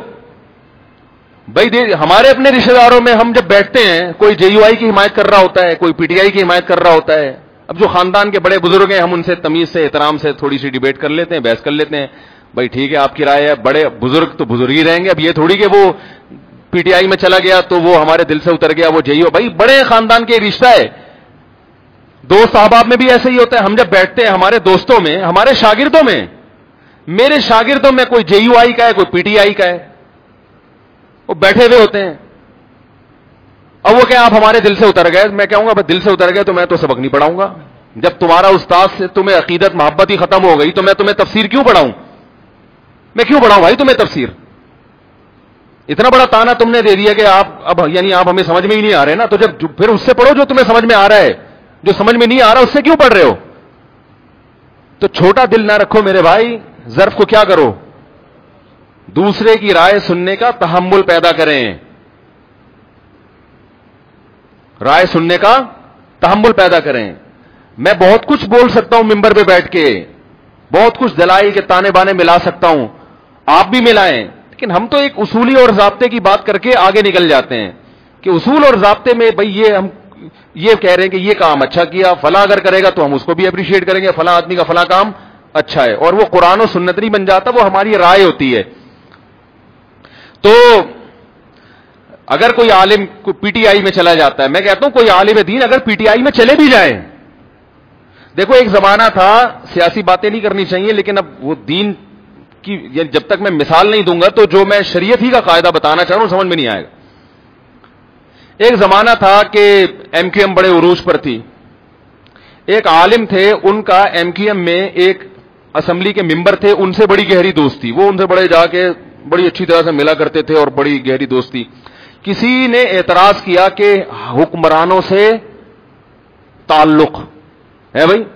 بھائی ہمارے اپنے رشتے داروں میں ہم جب بیٹھتے ہیں, کوئی جے یو آئی کی حمایت کر رہا ہوتا ہے, کوئی پی ٹی آئی کی حمایت کر رہا ہوتا ہے. اب جو خاندان کے بڑے بزرگ ہیں ہم ان سے تمیز سے احترام سے تھوڑی سی ڈیبیٹ کر لیتے ہیں, بحث کر لیتے ہیں. بھائی ٹھیک ہے آپ کی رائے ہے, بڑے بزرگ تو بزرگ ہی رہیں گے. اب یہ تھوڑی کہ وہ پی ٹی آئی میں چلا گیا تو وہ ہمارے دل سے اتر گیا, وہ جے یو. بھائی بڑے خاندان کے رشتہ ہے, دوست احباب میں بھی ایسے ہی ہوتا ہے. ہم جب بیٹھتے ہیں ہمارے دوستوں میں, ہمارے شاگردوں میں, میرے شاگردوں میں کوئی جے یو آئی کا ہے, کوئی پی ٹی آئی کا ہے, وہ بیٹھے ہوئے ہوتے ہیں. اب وہ کہ آپ ہمارے دل سے اتر گئے, میں کہوں گا دل سے اتر گئے تو میں تو سبق نہیں پڑھاؤں گا. جب تمہارا استاد سے تمہیں عقیدت محبت ہی ختم ہو گئی تو میں تمہیں تفسیر کیوں پڑھاؤں؟ میں کیوں پڑھاؤں بھائی تمہیں تفسیر؟ اتنا بڑا تانا تم نے دے دیا کہ آپ اب یعنی آپ ہمیں سمجھ میں ہی نہیں آ رہے نا, تو جب پھر اس سے پڑھو جو تمہیں سمجھ میں آ رہا ہے. جو سمجھ میں نہیں آ رہا اس سے کیوں پڑھ رہے ہو؟ تو چھوٹا دل نہ رکھو میرے بھائی, ظرف کو کیا کرو, دوسرے کی رائے سننے کا تحمل پیدا کریں. رائے سننے کا تحمل پیدا کریں. میں بہت کچھ بول سکتا ہوں ممبر پہ بیٹھ کے, بہت کچھ دلائل کے تانے بانے ملا سکتا ہوں, آپ بھی ملائیں, لیکن ہم تو ایک اصولی اور ضابطے کی بات کر کے آگے نکل جاتے ہیں کہ اصول اور ضابطے میں بھئی یہ ہم یہ کہہ رہے ہیں کہ یہ کام اچھا کیا, فلاں اگر کرے گا تو ہم اس کو بھی اپریشیٹ کریں گے, فلاں آدمی کا فلاں کام اچھا ہے, اور وہ قرآن و سنت نہیں بن جاتا, وہ ہماری رائے ہوتی ہے. تو اگر کوئی عالم پی ٹی آئی میں چلا جاتا ہے, میں کہتا ہوں کوئی عالم دین اگر پی ٹی آئی میں چلے بھی جائیں, دیکھو ایک زمانہ تھا, سیاسی باتیں نہیں کرنی چاہیے لیکن اب وہ دین کی جب تک میں مثال نہیں دوں گا تو جو میں شریعت ہی کا قاعدہ بتانا چاہ رہا ہوں سمجھ میں نہیں آئے گا. ایک زمانہ تھا کہ ایم کیو ایم بڑے عروج پر تھی, ایک عالم تھے, ان کا ایم کیو ایم میں ایک اسمبلی کے ممبر تھے, ان سے بڑی گہری دوستی, وہ ان سے بڑے جا کے بڑی اچھی طرح سے ملا کرتے تھے اور بڑی گہری دوستی. کسی نے اعتراض کیا کہ حکمرانوں سے تعلق ہے بھائی,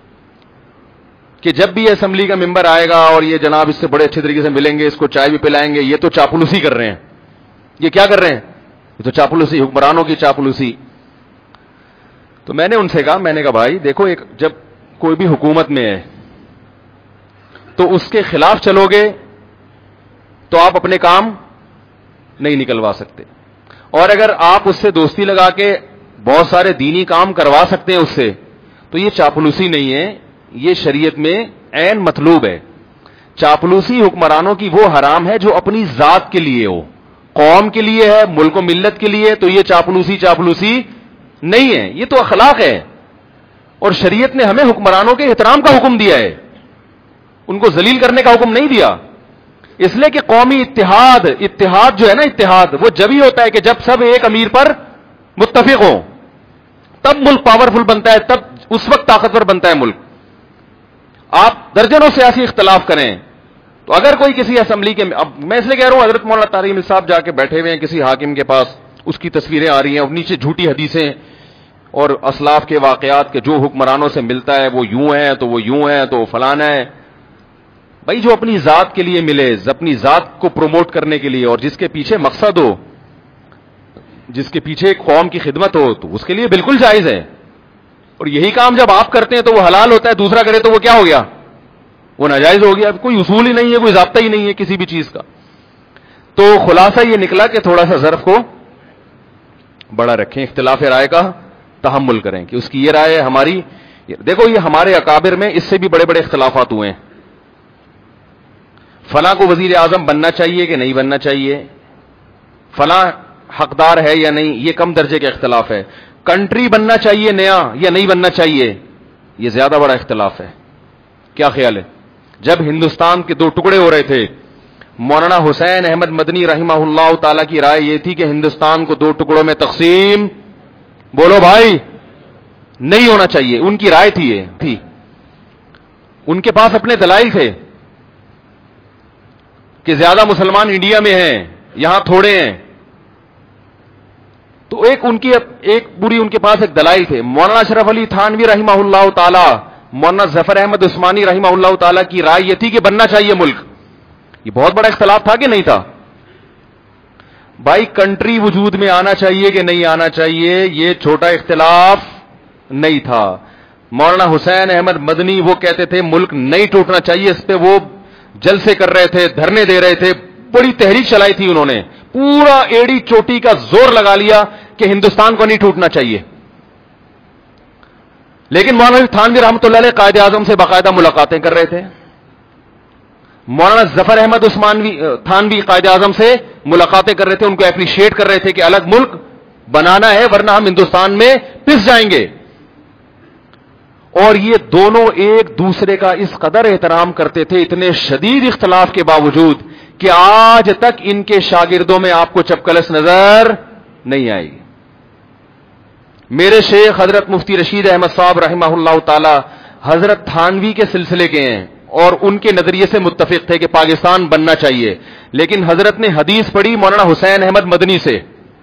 کہ جب بھی اسمبلی کا ممبر آئے گا اور یہ جناب اس سے بڑے اچھے طریقے سے ملیں گے, اس کو چائے بھی پلائیں گے, یہ تو چاپلوسی کر رہے ہیں. یہ کیا کر رہے ہیں؟ یہ تو چاپلوسی, حکمرانوں کی چاپلوسی. تو میں نے ان سے کہا, میں نے کہا بھائی دیکھو, ایک جب کوئی بھی حکومت میں ہے تو اس کے خلاف چلو گے تو آپ اپنے کام نہیں نکلوا سکتے, اور اگر آپ اس سے دوستی لگا کے بہت سارے دینی کام کروا سکتے ہیں اس سے, تو یہ چاپلوسی نہیں ہے, یہ شریعت میں عین مطلوب ہے. چاپلوسی حکمرانوں کی وہ حرام ہے جو اپنی ذات کے لیے ہو, قوم کے لیے ہے, ملک و ملت کے لیے, تو یہ چاپلوسی چاپلوسی نہیں ہے, یہ تو اخلاق ہے. اور شریعت نے ہمیں حکمرانوں کے احترام کا حکم دیا ہے, ان کو ذلیل کرنے کا حکم نہیں دیا. اس لیے کہ قومی اتحاد, اتحاد جو ہے نا, اتحاد وہ جب ہی ہوتا ہے کہ جب سب ایک امیر پر متفق ہوں, تب ملک پاورفل بنتا ہے, تب اس وقت طاقتور بنتا ہے ملک. آپ درجنوں سیاسی اختلاف کریں تو اگر کوئی کسی اسمبلی کے, اب میں اس لیے کہہ رہا ہوں, حضرت مولانا طارق رحمت صاحب جا کے بیٹھے ہوئے ہیں کسی حاکم کے پاس, اس کی تصویریں آ رہی ہیں اور نیچے جھوٹی حدیثیں اور اسلاف کے واقعات کے, جو حکمرانوں سے ملتا ہے وہ یوں ہے تو وہ یوں ہے تو وہ فلانا ہے. بھائی جو اپنی ذات کے لیے ملے, اپنی ذات کو پروموٹ کرنے کے لیے, اور جس کے پیچھے مقصد ہو, جس کے پیچھے ایک قوم کی خدمت ہو, تو اس کے لیے بالکل جائز ہے. اور یہی کام جب آپ کرتے ہیں تو وہ حلال ہوتا ہے, دوسرا کرے تو وہ کیا ہو گیا, وہ ناجائز ہو گیا. اب کوئی اصول ہی نہیں ہے, کوئی ضابطہ ہی نہیں ہے کسی بھی چیز کا. تو خلاصہ یہ نکلا کہ تھوڑا سا ظرف کو بڑا رکھیں, اختلاف رائے کا تحمل کریں کہ اس کی یہ رائے ہے, ہماری. دیکھو یہ ہمارے اکابر میں اس سے بھی بڑے بڑے اختلافات ہوئے ہیں. فلاں کو وزیر اعظم بننا چاہیے کہ نہیں بننا چاہیے, فلاں حقدار ہے یا نہیں, یہ کم درجے کا اختلاف ہے. کنٹری بننا چاہیے نیا یا نہیں بننا چاہیے, یہ زیادہ بڑا اختلاف ہے. کیا خیال ہے؟ جب ہندوستان کے دو ٹکڑے ہو رہے تھے, مولانا حسین احمد مدنی رحمہ اللہ تعالی کی رائے یہ تھی کہ ہندوستان کو دو ٹکڑوں میں تقسیم, بولو بھائی, نہیں ہونا چاہیے. ان کی رائے تھی, یہ تھی, ان کے پاس اپنے دلائل تھے کہ زیادہ مسلمان انڈیا میں ہیں, یہاں تھوڑے ہیں. تو ایک ان کی ایک بری ان کے پاس ایک دلائل تھے. مولانا اشرف علی تھانوی رحمہ اللہ تعالی, مولانا ظفر احمد عثمانی رحمہ اللہ تعالی کی رائے یہ تھی کہ بننا چاہیے ملک. یہ بہت بڑا اختلاف تھا کہ نہیں تھا؟ بھائی کنٹری وجود میں آنا چاہیے کہ نہیں آنا چاہیے, یہ چھوٹا اختلاف نہیں تھا. مولانا حسین احمد مدنی وہ کہتے تھے ملک نہیں ٹوٹنا چاہیے, اس پہ وہ جلسے کر رہے تھے, دھرنے دے رہے تھے, بڑی تحریک چلائی تھی انہوں نے, پورا ایڑی چوٹی کا زور لگا لیا کہ ہندوستان کو نہیں ٹوٹنا چاہیے. لیکن مولانا تھانوی رحمۃ اللہ علیہ قائد اعظم سے باقاعدہ ملاقاتیں کر رہے تھے. مولانا ظفر احمد عثمانوی تھانوی قائد اعظم سے ملاقاتیں کر رہے تھے, ان کو اپریشیٹ کر رہے تھے کہ الگ ملک بنانا ہے ورنہ ہم ہندوستان میں پس جائیں گے. اور یہ دونوں ایک دوسرے کا اس قدر احترام کرتے تھے, اتنے شدید اختلاف کے باوجود, کہ آج تک ان کے شاگردوں میں آپ کو چپکلس نظر نہیں آئی. میرے شیخ حضرت مفتی رشید احمد صاحب رحمہ اللہ تعالی حضرت تھانوی کے سلسلے کے ہیں, اور ان کے نظریے سے متفق تھے کہ پاکستان بننا چاہیے. لیکن حضرت نے حدیث پڑھی مولانا حسین احمد مدنی سے,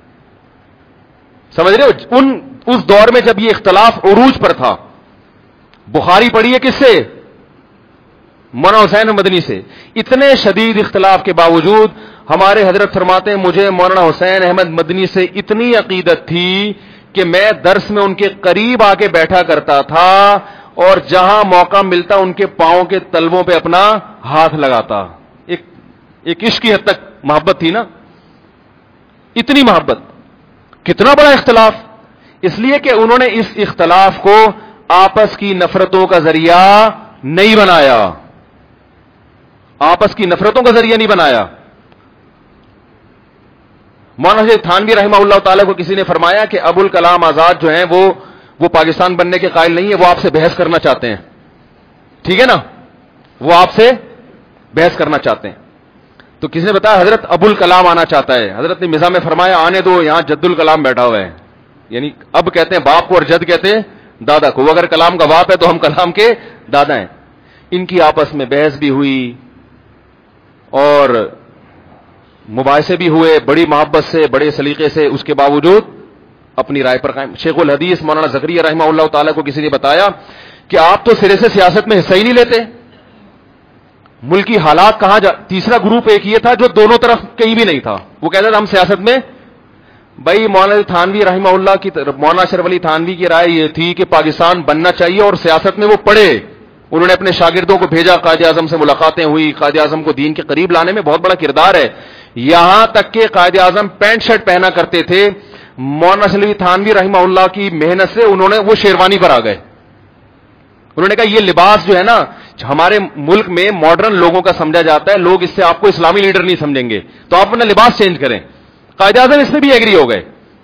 سمجھ رہے ہو, ان اس دور میں جب یہ اختلاف عروج پر تھا. بخاری پڑھی ہے کس سے؟ مولانا حسین مدنی سے. اتنے شدید اختلاف کے باوجود ہمارے حضرت فرماتے ہیں مجھے مولانا حسین احمد مدنی سے اتنی عقیدت تھی کہ میں درس میں ان کے قریب آ کے بیٹھا کرتا تھا, اور جہاں موقع ملتا ان کے پاؤں کے تلووں پہ اپنا ہاتھ لگاتا. ایک ایک عشق کی حد تک محبت تھی نا, اتنی محبت. کتنا بڑا اختلاف, اس لیے کہ انہوں نے اس اختلاف کو آپس کی نفرتوں کا ذریعہ نہیں بنایا, آپس کی نفرتوں کا ذریعہ نہیں بنایا. مولانا تھانوی رحمہ اللہ تعالی کو کسی نے فرمایا کہ ابو الکلام آزاد جو ہیں وہ وہ پاکستان بننے کے قائل نہیں ہے, وہ آپ سے بحث کرنا چاہتے ہیں. ٹھیک ہے نا, وہ آپ سے بحث کرنا چاہتے ہیں. تو کسی نے بتایا حضرت ابو الکلام آنا چاہتا ہے. حضرت نے مزاح میں فرمایا آنے دو, یہاں جد الکلام بیٹھا ہوا ہے. یعنی اب کہتے ہیں باپ کو اور جد کہتے ہیں دادا کو. وہ اگر کلام کا باپ ہے تو ہم کلام کے دادا ہیں. ان کی آپس میں بحث بھی ہوئی, اور مباحثے بھی ہوئے بڑی محبت سے, بڑے سلیقے سے, اس کے باوجود اپنی رائے پر قائم. شیخ الحدیث مولانا زکریا رحمہ اللہ تعالیٰ کو کسی نے بتایا کہ آپ تو سرے سے سیاست میں حصہ ہی نہیں لیتے, ملکی حالات کہاں جا. تیسرا گروپ ایک یہ تھا جو دونوں طرف کہیں بھی نہیں تھا, وہ کہتا تھا ہم سیاست میں. بھائی مولانا تھانوی رحمہ اللہ کی, مولانا اشرف علی تھانوی کی رائے یہ تھی کہ پاکستان بننا چاہیے اور سیاست میں وہ پڑھے. انہوں نے اپنے شاگردوں کو بھیجا, قائد اعظم سے ملاقاتیں ہوئی, قائد اعظم کو دین کے قریب لانے میں بہت بڑا کردار ہے. یہاں تک کہ قائد اعظم پینٹ شرٹ پہنا کرتے تھے, مولانا اشرف علی تھانوی رحمہ اللہ کی محنت سے انہوں نے وہ شیروانی پر آ گئے. انہوں نے کہا یہ لباس جو ہے نا ہمارے ملک میں ماڈرن لوگوں کا سمجھا جاتا ہے, لوگ اس سے آپ کو اسلامی لیڈر نہیں سمجھیں گے, تو آپ اپنا لباس چینج کریں. قائد اعظم اس میں بھی ایگری ہو گئے.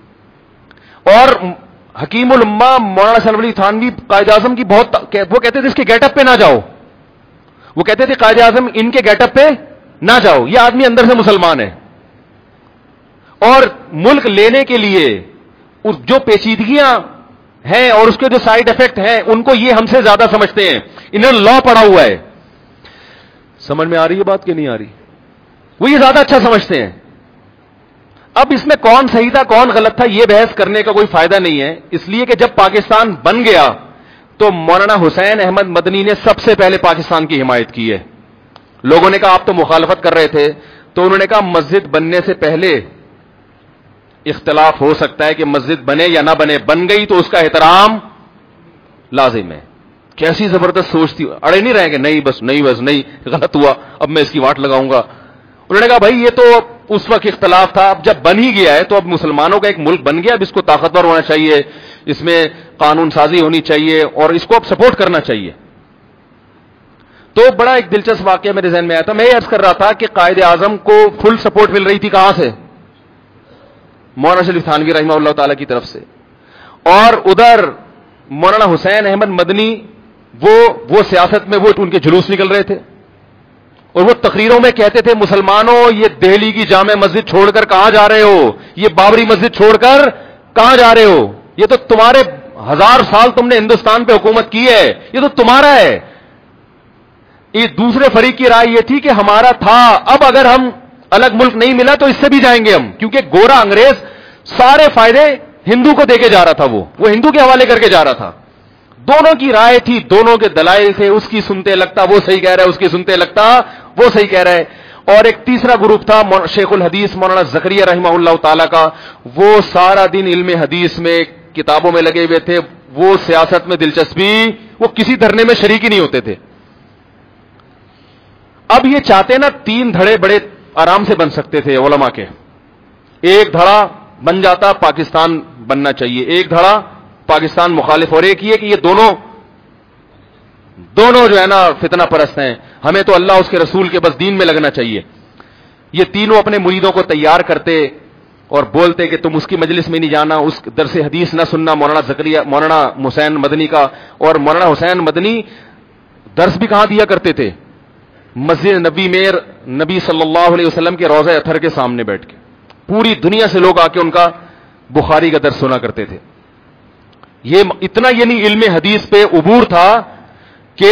اور حکیم الامہ مولانا اشرف علی تھانوی قائد اعظم کی بہت, وہ کہتے تھے اس کے گیٹ اپ پہ نہ جاؤ, وہ کہتے تھے قائد اعظم ان کے گیٹ اپ پہ نہ جاؤ, یہ آدمی اندر سے مسلمان ہے. اور ملک لینے کے لیے جو پیچیدگیاں ہیں اور اس کے جو سائیڈ افیکٹ ہیں ان کو یہ ہم سے زیادہ سمجھتے ہیں, انہوں نے لا پڑھا ہوا ہے. سمجھ میں آ رہی ہے بات کہ نہیں آ رہی؟ وہ یہ زیادہ اچھا سمجھتے ہیں. اب اس میں کون صحیح تھا کون غلط تھا یہ بحث کرنے کا کوئی فائدہ نہیں ہے, اس لیے کہ جب پاکستان بن گیا تو مولانا حسین احمد مدنی نے سب سے پہلے پاکستان کی حمایت کی ہے. لوگوں نے کہا آپ تو مخالفت کر رہے تھے, تو انہوں نے کہا مسجد بننے سے پہلے اختلاف ہو سکتا ہے کہ مسجد بنے یا نہ بنے, بن گئی تو اس کا احترام لازم ہے. کیسی زبردست سوچ تھی, اڑے نہیں رہے کہ نہیں بس نہیں بس نہیں غلط ہوا اب میں اس کی واٹ لگاؤں گا. انہوں نے کہا بھائی یہ تو اس وقت اختلاف تھا, اب جب بن ہی گیا ہے تو اب مسلمانوں کا ایک ملک بن گیا, اب اس کو طاقتور ہونا چاہیے, اس میں قانون سازی ہونی چاہیے اور اس کو اب سپورٹ کرنا چاہیے. تو بڑا ایک دلچسپ واقعہ میرے ذہن میں آیا تھا. میں یہ عرض کر رہا تھا کہ قائد اعظم کو فل سپورٹ مل رہی تھی کہاں سے؟ مولانا شریف تھانوی رحمہ اللہ تعالی کی طرف سے. اور ادھر مولانا حسین احمد مدنی وہ وہ سیاست میں وہ ان کے جلوس نکل رہے تھے اور وہ تقریروں میں کہتے تھے مسلمانوں یہ دہلی کی جامع مسجد چھوڑ کر کہاں جا رہے ہو, یہ بابری مسجد چھوڑ کر کہاں جا رہے ہو, یہ تو تمہارے ہزار سال تم نے ہندوستان پہ حکومت کی ہے, یہ تو تمہارا ہے. یہ دوسرے فریق کی رائے یہ تھی کہ ہمارا تھا, اب اگر ہم الگ ملک نہیں ملا تو اس سے بھی جائیں گے ہم, کیونکہ گورا انگریز سارے فائدے ہندو کو دے کے جا رہا تھا, وہ وہ ہندو کے حوالے کر کے جا رہا تھا. دونوں کی رائے تھی, دونوں کے دلائل تھے, اس کی سنتے لگتا وہ صحیح کہہ رہا ہے, اس کی سنتے لگتا وہ صحیح کہہ رہا ہے. اور ایک تیسرا گروپ تھا شیخ الحدیث مولانا زکریا رحمہ اللہ تعالی کا, وہ سارا دن علم حدیث میں کتابوں میں لگے ہوئے تھے, وہ سیاست میں دلچسپی, وہ کسی دھرنے میں شریک ہی نہیں ہوتے تھے. اب یہ چاہتے نا تین دھڑے بڑے آرام سے بن سکتے تھے علماء کے, ایک دھڑا بن جاتا پاکستان بننا چاہیے, ایک دھڑا پاکستان مخالف, اور ایک یہ کہ یہ دونوں دونوں جو ہے نا فتنہ پرست ہیں, ہمیں تو اللہ اس کے رسول کے بس دین میں لگنا چاہیے. یہ تینوں اپنے مریدوں کو تیار کرتے اور بولتے کہ تم اس کی مجلس میں نہیں جانا, اس درس حدیث نہ سننا مولانا زکریا مولانا حسین مدنی کا. اور مولانا حسین مدنی درس بھی کہاں دیا کرتے تھے؟ مسجد نبی میں نبی صلی اللہ علیہ وسلم کے روضہ اطہر کے سامنے بیٹھ کے, پوری دنیا سے لوگ آ کے ان کا بخاری کا درس سنا کرتے تھے. یہ اتنا یعنی علم حدیث پہ عبور تھا کہ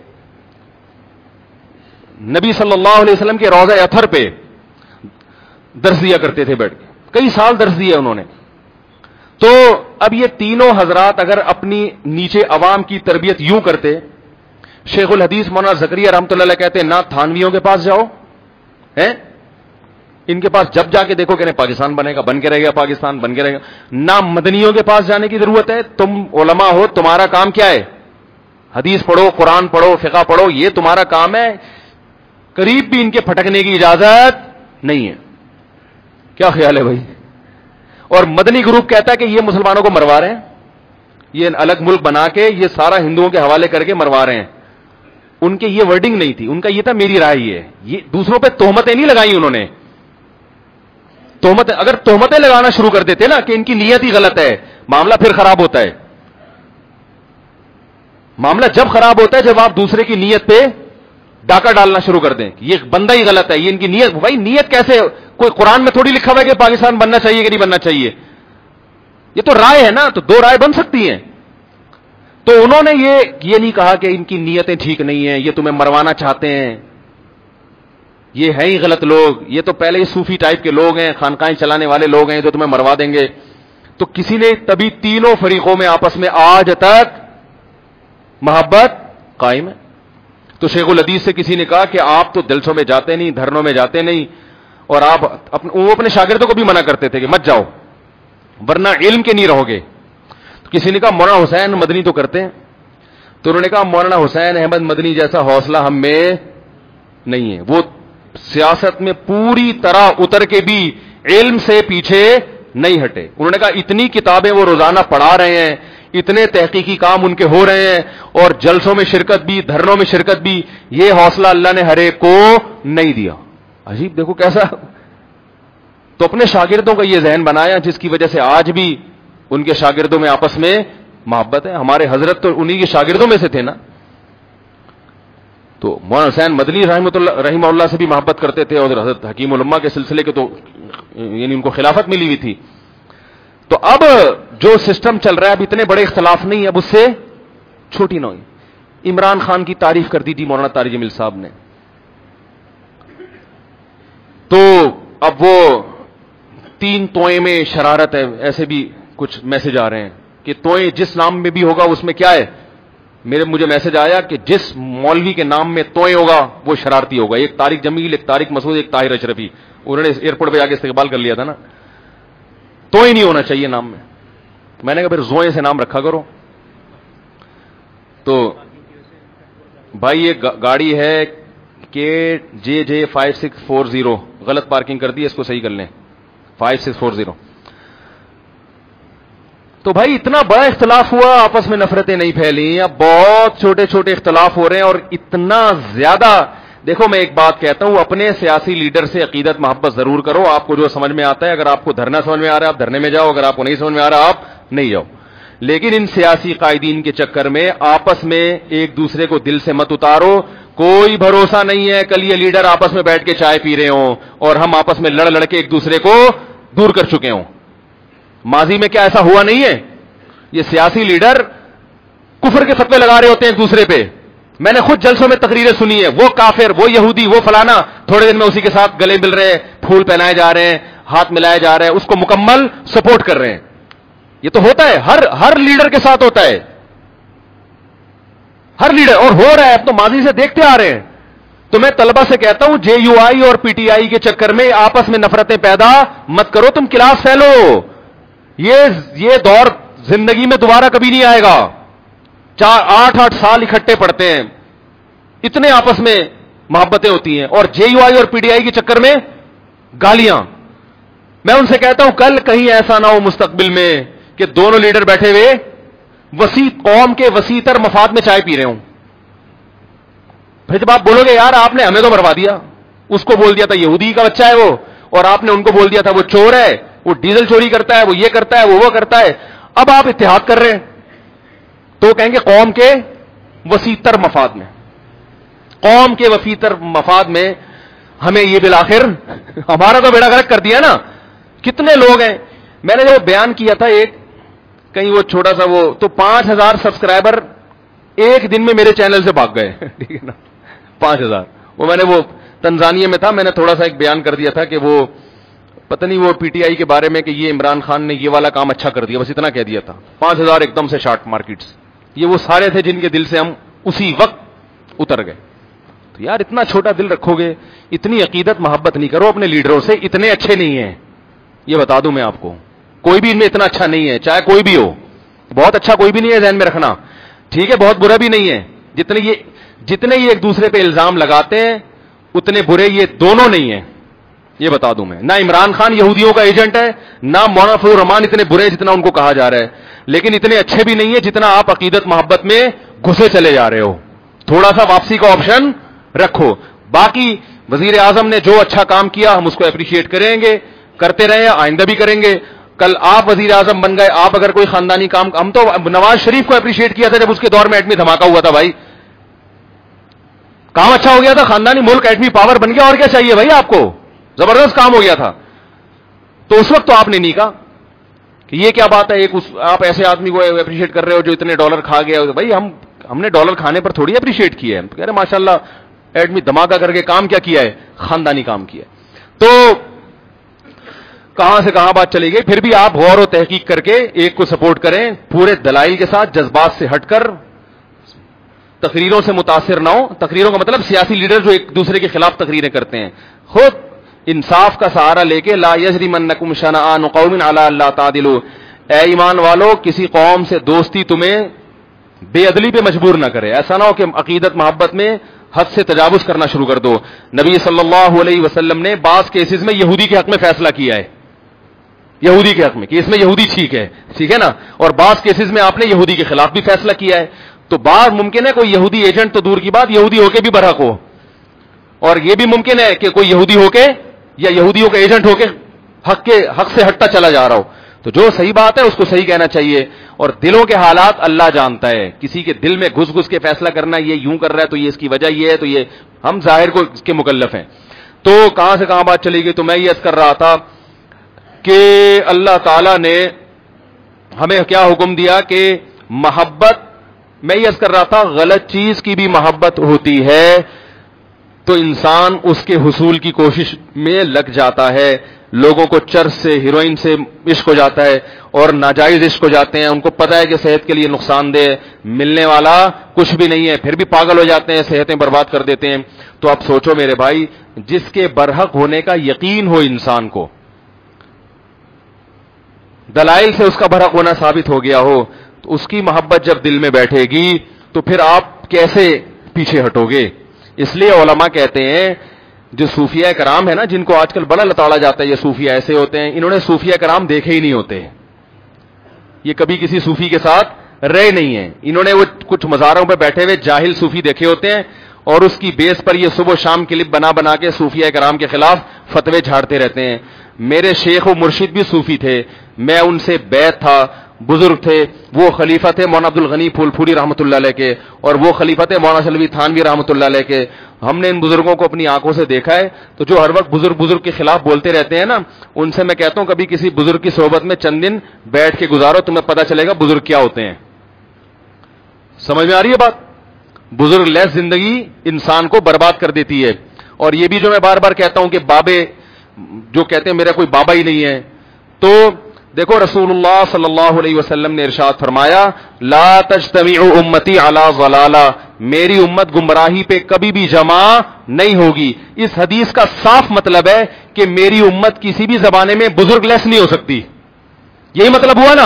نبی صلی اللہ علیہ وسلم کے روضہ اطہر پہ درس دیا کرتے تھے بیٹھ کے, کئی سال درس دیا انہوں نے. تو اب یہ تینوں حضرات اگر اپنی نیچے عوام کی تربیت یوں کرتے, شیخ الحدیث مولانا زکریا رحمۃ اللہ علیہ کہتے نہ تھانویوں کے پاس جاؤ, ہیں ان کے پاس جب جا کے دیکھو کہ پاکستان بنے گا, بن کے رہے گا, پاکستان بن کے رہے گا. نہ مدنیوں کے پاس جانے کی ضرورت ہے, تم علماء ہو, تمہارا کام کیا ہے؟ حدیث پڑھو, قرآن پڑھو, فقہ پڑھو, یہ تمہارا کام ہے, قریب بھی ان کے پھٹکنے کی اجازت نہیں ہے. کیا خیال ہے بھائی؟ اور مدنی گروپ کہتا ہے کہ یہ مسلمانوں کو مروا رہے ہیں, یہ الگ ملک بنا کے یہ سارا ہندوؤں کے حوالے کر کے مروا رہے ہیں. ان کے یہ ورڈنگ نہیں تھی, ان کا یہ تھا میری رائے یہ ہے. یہ دوسروں پہ تہمتیں نہیں لگائی انہوں نے. تہمتیں اگر تہمتیں لگانا شروع کر دیتے نا کہ ان کی نیت ہی غلط ہے, معاملہ پھر خراب ہوتا ہے. معاملہ جب خراب ہوتا ہے جب آپ دوسرے کی نیت پہ ڈاکہ ڈالنا شروع کر دیں, یہ بندہ ہی غلط ہے, یہ ان کی نیت. بھائی نیت کیسے, کوئی قرآن میں تھوڑی لکھا ہوا ہے کہ پاکستان بننا چاہیے کہ نہیں بننا چاہیے, یہ تو رائے ہے نا, تو دو رائے بن سکتی ہیں. تو انہوں نے یہ یہ نہیں کہا کہ ان کی نیتیں ٹھیک نہیں ہیں, یہ تمہیں مروانا چاہتے ہیں. یہ ہیں ہی غلط لوگ, یہ تو پہلے ہی صوفی ٹائپ کے لوگ ہیں, خانقاہیں چلانے والے لوگ ہیں جو تمہیں مروا دیں گے. تو کسی نے تبھی تینوں فریقوں میں آپس میں آج تک محبت قائم ہے. تو شیخ الحدیث سے کسی نے کہا کہ آپ تو جلسوں میں جاتے نہیں, دھرنوں میں جاتے نہیں, اور آپ اپنے, وہ اپنے شاگردوں کو بھی منع کرتے تھے کہ مت جاؤ ورنہ علم کے نہیں رہو گے. تو کسی نے کہا مولانا حسین مدنی تو کرتے ہیں. تو انہوں نے کہا مولانا حسین احمد مدنی جیسا حوصلہ ہم میں نہیں ہے. وہ سیاست میں پوری طرح اتر کے بھی علم سے پیچھے نہیں ہٹے. انہوں نے کہا اتنی کتابیں وہ روزانہ پڑھا رہے ہیں, اتنے تحقیقی کام ان کے ہو رہے ہیں, اور جلسوں میں شرکت بھی, دھرنوں میں شرکت بھی, یہ حوصلہ اللہ نے ہر ایک کو نہیں دیا. عجیب, دیکھو کیسا. تو اپنے شاگردوں کا یہ ذہن بنایا جس کی وجہ سے آج بھی ان کے شاگردوں میں آپس میں محبت ہے. ہمارے حضرت تو انہی کے شاگردوں میں سے تھے نا. تو مولانا حسین مدنی رحمۃ اللہ رحمہ اللہ سے بھی محبت کرتے تھے, اور حضرت حکیم الامہ کے سلسلے کے تو یعنی ان کو خلافت ملی ہوئی تھی. تو اب جو سسٹم چل رہا ہے اب اتنے بڑے اختلاف نہیں, اب اس سے چھوٹی نہ ہوئی. عمران خان کی تعریف کر دی تھی مولانا طارق جمیل صاحب نے. تو اب وہ تین توئیں میں شرارت ہے, ایسے بھی کچھ میسج آ رہے ہیں کہ توئیں جس نام میں بھی ہوگا اس میں کیا ہے. میرے مجھے میسج آیا کہ جس مولوی کے نام میں توئیں ہوگا وہ شرارتی ہوگا. ایک طارق جمیل, ایک طارق مسعود, ایک طاہر اشرفی. انہوں نے ایئرپورٹ پہ جا کے استقبال کر لیا تھا نا. توئیں نہیں ہونا چاہیے نام میں. میں نے کہا پھر زوئیں سے نام رکھا کرو. تو بھائی یہ گاڑی ہے K J J five six four zero, غلط پارکنگ کر دی, اس کو صحیح کر لیں. Five six four zero. تو بھائی اتنا بڑا اختلاف ہوا, آپس میں نفرتیں نہیں پھیلی. اب بہت چھوٹے چھوٹے اختلاف ہو رہے ہیں, اور اتنا زیادہ. دیکھو میں ایک بات کہتا ہوں, اپنے سیاسی لیڈر سے عقیدت محبت ضرور کرو. آپ کو جو سمجھ میں آتا ہے, اگر آپ کو دھرنا سمجھ میں آ رہا ہے آپ دھرنے میں جاؤ, اگر آپ کو نہیں سمجھ میں آ رہا آپ نہیں جاؤ. لیکن ان سیاسی قائدین کے چکر میں آپس میں ایک دوسرے کو دل سے مت اتارو. کوئی بھروسہ نہیں ہے کل یہ لیڈر آپس میں بیٹھ کے چائے پی رہے ہوں اور ہم آپس میں لڑ لڑ کے ایک دوسرے کو دور کر چکے ہوں. ماضی میں کیا ایسا ہوا نہیں ہے؟ یہ سیاسی لیڈر کفر کے فتوے لگا رہے ہوتے ہیں ایک دوسرے پہ. میں نے خود جلسوں میں تقریریں سنی ہے, وہ کافر, وہ یہودی, وہ فلانا, تھوڑے دن میں اسی کے ساتھ گلے مل رہے ہیں, پھول پہنائے جا رہے ہیں, ہاتھ ملائے جا رہے ہیں, اس کو مکمل سپورٹ کر رہے ہیں. یہ تو ہوتا ہے, ہر ہر لیڈر کے ساتھ ہوتا ہے, ہر لیڈر, اور ہو رہا ہے. اب تو ماضی سے دیکھتے آ رہے ہیں. تو میں طلبہ سے کہتا ہوں جے یو آئی اور پی ٹی آئی کے چکر میں آپس میں نفرتیں پیدا مت کرو, تم کلاس فیلو. یہ یہ دور زندگی میں دوبارہ کبھی نہیں آئے گا. چار آٹھ آٹھ سال اکٹھے پڑھتے ہیں, اتنے آپس میں محبتیں ہوتی ہیں, اور جے یو آئی اور پی ٹی آئی کے چکر میں گالیاں. میں ان سے کہتا ہوں کل کہیں ایسا نہ ہو مستقبل میں کہ دونوں لیڈر بیٹھے ہوئے وسیع قوم کے وسیع تر مفاد میں چائے پی رہے ہوں. پھر جب آپ بولو گے یار آپ نے ہمیں تو مروا دیا, اس کو بول دیا تھا یہودی کا بچہ ہے وہ, اور آپ نے ان کو بول دیا تھا وہ چور ہے, وہ ڈیزل چوری کرتا ہے, وہ یہ کرتا ہے, وہ وہ کرتا ہے. اب آپ اتحاد کر رہے ہیں تو کہیں گے قوم کے وسیع تر مفاد میں, قوم کے وسیع تر مفاد میں ہمیں یہ بالآخر ہمارا تو بیڑا غرق کر دیا نا. کتنے لوگ ہیں, میں نے جو بیان کیا تھا ایک کہیں وہ چھوٹا سا وہ, تو پانچ ہزار سبسکرائبر ایک دن میں میرے چینل سے بھاگ گئے. ٹھیک ہے نا, پانچ ہزار. وہ میں نے وہ تنزانیہ میں تھا, میں نے تھوڑا سا ایک بیان کر دیا تھا کہ وہ پتہ نہیں وہ پی ٹی آئی کے بارے میں کہ یہ عمران خان نے یہ والا کام اچھا کر دیا, بس اتنا کہہ دیا تھا. پانچ ہزار ایک دم سے شارٹ مارکیٹس. یہ وہ سارے تھے جن کے دل سے ہم اسی وقت اتر گئے. تو یار اتنا چھوٹا دل رکھو گے, اتنی عقیدت محبت نہیں کرو اپنے لیڈروں سے. اتنے اچھے نہیں ہیں, یہ بتا دوں میں آپ کو. کوئی بھی ان میں اتنا اچھا نہیں ہے, چاہے کوئی بھی ہو. بہت اچھا کوئی بھی نہیں ہے, ذہن میں رکھنا. ٹھیک ہے, بہت برا بھی نہیں ہے. جتنے یہ جتنے یہ ایک دوسرے پہ الزام لگاتے ہیں اتنے برے یہ دونوں نہیں ہیں, یہ بتا دوں میں. نہ عمران خان یہودیوں کا ایجنٹ ہے, نہ مولانا فضل الرحمان اتنے برے جتنا ان کو کہا جا رہا ہے, لیکن اتنے اچھے بھی نہیں ہے جتنا آپ عقیدت محبت میں گھسے چلے جا رہے ہو. تھوڑا سا واپسی کا آپشن رکھو. باقی وزیر اعظم نے جو اچھا کام کیا ہم اس کو اپریشیٹ کریں گے, کرتے رہے, آئندہ بھی کریں گے. کل آپ وزیر اعظم بن گئے, آپ اگر کوئی خاندانی کام, ہم تو نواز شریف کو اپریشیٹ کیا تھا جب اس کے دور میں ایٹمی دھماکہ ہوا تھا. بھائی کام اچھا ہو گیا تھا, خاندانی ملک ایٹمی پاور بن گیا, اور کیا چاہیے بھائی آپ کو, زبردست کام ہو گیا تھا. تو اس وقت تو آپ نے نہیں کہا کہ یہ کیا بات ہے, ایک اس, آپ ایسے آدمی کو اپریشیٹ کر رہے ہو جو اتنے ڈالر کھا گیا. بھائی ہم ہم نے ڈالر کھانے پر تھوڑی اپریشیٹ کیا ہے. کہہ رہے ماشاءاللہ ایڈمی دھماکہ کر کے کام کیا کیا ہے؟ خاندانی کام کیا ہے. تو کہاں سے کہاں بات چلی گئی. پھر بھی آپ غور و تحقیق کر کے ایک کو سپورٹ کریں پورے دلائل کے ساتھ, جذبات سے ہٹ کر, تقریروں سے متاثر نہ ہو. تقریروں کا مطلب سیاسی لیڈر جو ایک دوسرے کے خلاف تقریریں کرتے ہیں. خود انصاف کا سہارا لے کے لا یجرمنکم شنآن قوم علی الا تعدلوا, اے ایمان والو کسی قوم سے دوستی تمہیں بے عدلی پہ مجبور نہ کرے. ایسا نہ ہو کہ عقیدت محبت میں حد سے تجاوز کرنا شروع کر دو. نبی صلی اللہ علیہ وسلم نے بعض کیسز میں یہودی کے حق میں فیصلہ کیا ہے, یہودی کے حق میں کہ اس میں یہودی ٹھیک ہے, ٹھیک ہے نا, اور بعض کیسز میں آپ نے یہودی کے خلاف بھی فیصلہ کیا ہے. تو بعض ممکن ہے کوئی یہودی ایجنٹ تو دور کی بات یہودی ہو کے بھی برحق ہو, اور یہ بھی ممکن ہے کہ کوئی یہودی ہو کے یا یہودیوں کا ایجنٹ ہو کے حق کے حق سے ہٹتا چلا جا رہا ہو. تو جو صحیح بات ہے اس کو صحیح کہنا چاہیے, اور دلوں کے حالات اللہ جانتا ہے. کسی کے دل میں گھس گھس کے فیصلہ کرنا یہ یوں کر رہا ہے تو یہ اس کی وجہ یہ ہے, تو یہ ہم ظاہر کو اس کے مکلف ہیں. تو کہاں سے کہاں بات چلی گئی. تو میں یہ عرض کر رہا تھا کہ اللہ تعالی نے ہمیں کیا حکم دیا کہ محبت, میں یہ عرض کر رہا تھا غلط چیز کی بھی محبت ہوتی ہے تو انسان اس کے حصول کی کوشش میں لگ جاتا ہے. لوگوں کو چرس سے ہیروئن سے عشق ہو جاتا ہے اور ناجائز عشق ہو جاتے ہیں, ان کو پتا ہے کہ صحت کے لیے نقصان دہ, ملنے والا کچھ بھی نہیں ہے, پھر بھی پاگل ہو جاتے ہیں, صحتیں برباد کر دیتے ہیں. تو اب سوچو میرے بھائی, جس کے برحق ہونے کا یقین ہو انسان کو, دلائل سے اس کا برحق ہونا ثابت ہو گیا ہو, تو اس کی محبت جب دل میں بیٹھے گی تو پھر آپ کیسے پیچھے ہٹو گے. اس لیے علماء کہتے ہیں جو صوفیہ کرام ہے نا, جن کو آج کل بڑا لتاڑا جاتا ہے یہ صوفیہ ایسے ہوتے ہیں, انہوں نے صوفیہ کرام دیکھے ہی نہیں ہوتے, یہ کبھی کسی صوفی کے ساتھ رہے نہیں ہیں. انہوں نے وہ کچھ مزاروں پہ بیٹھے ہوئے جاہل صوفی دیکھے ہوتے ہیں اور اس کی بیس پر یہ صبح شام کلپ بنا بنا کے صوفیہ کرام کے خلاف فتوے جھاڑتے رہتے ہیں. میرے شیخ و مرشد بھی صوفی تھے, میں ان سے بیعت تھا, بزرگ تھے, وہ خلیفہ تھے مولانا عبد الغنی پھول پھوری رحمۃ اللہ علیہ کے, اور وہ خلیفہ تھے مولانا شلوی تھانوی رحمۃ اللہ علیہ کے. ہم نے ان بزرگوں کو اپنی آنکھوں سے دیکھا ہے. تو جو ہر وقت بزرگ بزرگ کے خلاف بولتے رہتے ہیں نا, ان سے میں کہتا ہوں کبھی کسی بزرگ کی صحبت میں چند دن بیٹھ کے گزارو, تمہیں پتہ چلے گا بزرگ کیا ہوتے ہیں. سمجھ میں آ رہی ہے بات. بزرگ لیس زندگی انسان کو برباد کر دیتی ہے. اور یہ بھی جو میں بار بار کہتا ہوں کہ بابے جو کہتے ہیں میرا کوئی بابا ہی نہیں ہے, تو دیکھو رسول اللہ صلی اللہ علیہ وسلم نے ارشاد فرمایا لا تجتمع امتی علی ضلالہ, میری امت گمراہی پہ کبھی بھی جمع نہیں ہوگی. اس حدیث کا صاف مطلب ہے کہ میری امت کسی بھی زمانے میں بزرگ لیس نہیں ہو سکتی. یہی مطلب ہوا نا.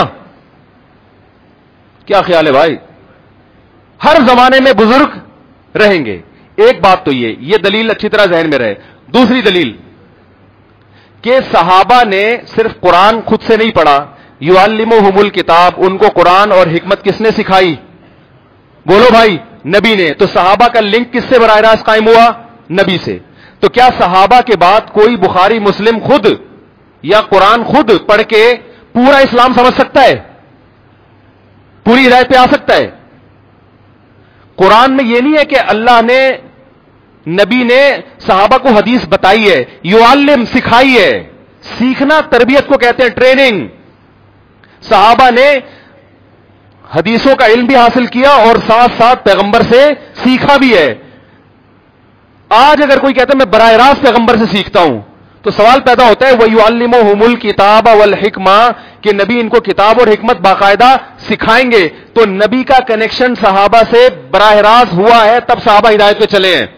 کیا خیال ہے بھائی؟ ہر زمانے میں بزرگ رہیں گے. ایک بات تو یہ یہ دلیل اچھی طرح ذہن میں رہے. دوسری دلیل کہ صحابہ نے صرف قرآن خود سے نہیں پڑھا, یعلمہم الکتاب, ان کو قرآن اور حکمت کس نے سکھائی؟ بولو بھائی, نبی نے. تو صحابہ کا لنک کس سے براہ راست قائم ہوا؟ نبی سے. تو کیا صحابہ کے بعد کوئی بخاری مسلم خود یا قرآن خود پڑھ کے پورا اسلام سمجھ سکتا ہے, پوری ہدایت پہ آ سکتا ہے؟ قرآن میں یہ نہیں ہے کہ اللہ نے نبی نے صحابہ کو حدیث بتائی ہے, یعلم سکھائی ہے. سیکھنا تربیت کو کہتے ہیں, ٹریننگ. صحابہ نے حدیثوں کا علم بھی حاصل کیا اور ساتھ ساتھ پیغمبر سے سیکھا بھی ہے. آج اگر کوئی کہتا ہے میں براہ راست پیغمبر سے سیکھتا ہوں, تو سوال پیدا ہوتا ہے وَيُعَلِّمُهُمُ الْكِتَابَ وَالْحِكْمَةَ, کہ نبی ان کو کتاب اور حکمت باقاعدہ سکھائیں گے. تو نبی کا کنیکشن صحابہ سے براہ راست ہوا ہے, تب صحابہ ہدایت پہ چلے ہیں.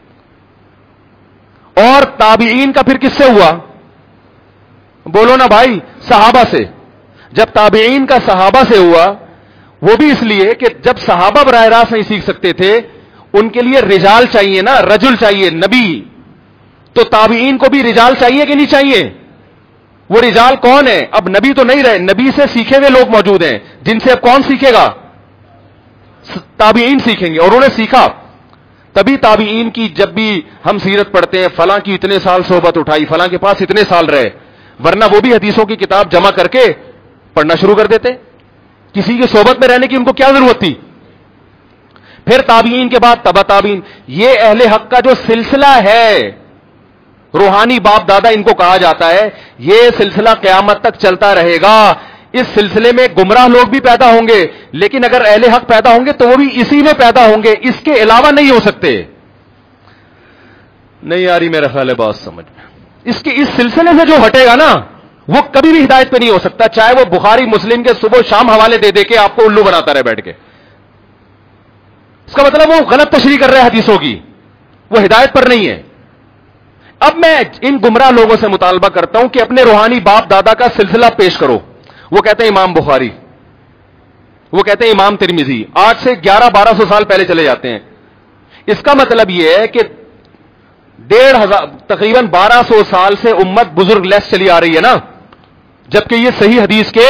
اور تابعین کا پھر کس سے ہوا؟ بولو نا بھائی, صحابہ سے. جب تابعین کا صحابہ سے ہوا, وہ بھی اس لیے کہ جب صحابہ براہ راست نہیں سیکھ سکتے تھے, ان کے لیے رجال چاہیے نا, رجل چاہیے, نبی. تو تابعین کو بھی رجال چاہیے کہ نہیں چاہیے؟ وہ رجال کون ہے؟ اب نبی تو نہیں رہے, نبی سے سیکھے ہوئے لوگ موجود ہیں, جن سے اب کون سیکھے گا؟ تابعین سیکھیں گے. اور انہوں نے سیکھا. تبھی تابعین کی جب بھی ہم سیرت پڑھتے ہیں, فلاں کی اتنے سال صحبت اٹھائی, فلاں کے پاس اتنے سال رہے, ورنہ وہ بھی حدیثوں کی کتاب جمع کر کے پڑھنا شروع کر دیتے. کسی کی صحبت میں رہنے کی ان کو کیا ضرورت تھی؟ پھر تابعین کے بعد تبع تابعین. یہ اہل حق کا جو سلسلہ ہے, روحانی باپ دادا ان کو کہا جاتا ہے, یہ سلسلہ قیامت تک چلتا رہے گا. اس سلسلے میں گمراہ لوگ بھی پیدا ہوں گے, لیکن اگر اہل حق پیدا ہوں گے تو وہ بھی اسی میں پیدا ہوں گے, اس کے علاوہ نہیں ہو سکتے. نہیں آ رہی میرا خیال ہے بات سمجھ میں. اس کے اس سلسلے سے جو ہٹے گا نا وہ کبھی بھی ہدایت پہ نہیں ہو سکتا, چاہے وہ بخاری مسلم کے صبح شام حوالے دے دے کے آپ کو الو بناتا رہے بیٹھ کے. اس کا مطلب وہ غلط تشریح کر رہے ہیں حدیثوں کی, وہ ہدایت پر نہیں ہے. اب میں ان گمراہ لوگوں سے مطالبہ کرتا ہوں کہ اپنے روحانی باپ دادا کا سلسلہ پیش کرو. وہ کہتے ہیں امام بخاری, وہ کہتے ہیں امام ترمذی, آج سے گیارہ بارہ سو سال پہلے چلے جاتے ہیں. اس کا مطلب یہ ہے کہ ڈیڑھ ہزار تقریباً بارہ سو سال سے امت بزرگ لیس چلی آ رہی ہے نا, جبکہ یہ صحیح حدیث کے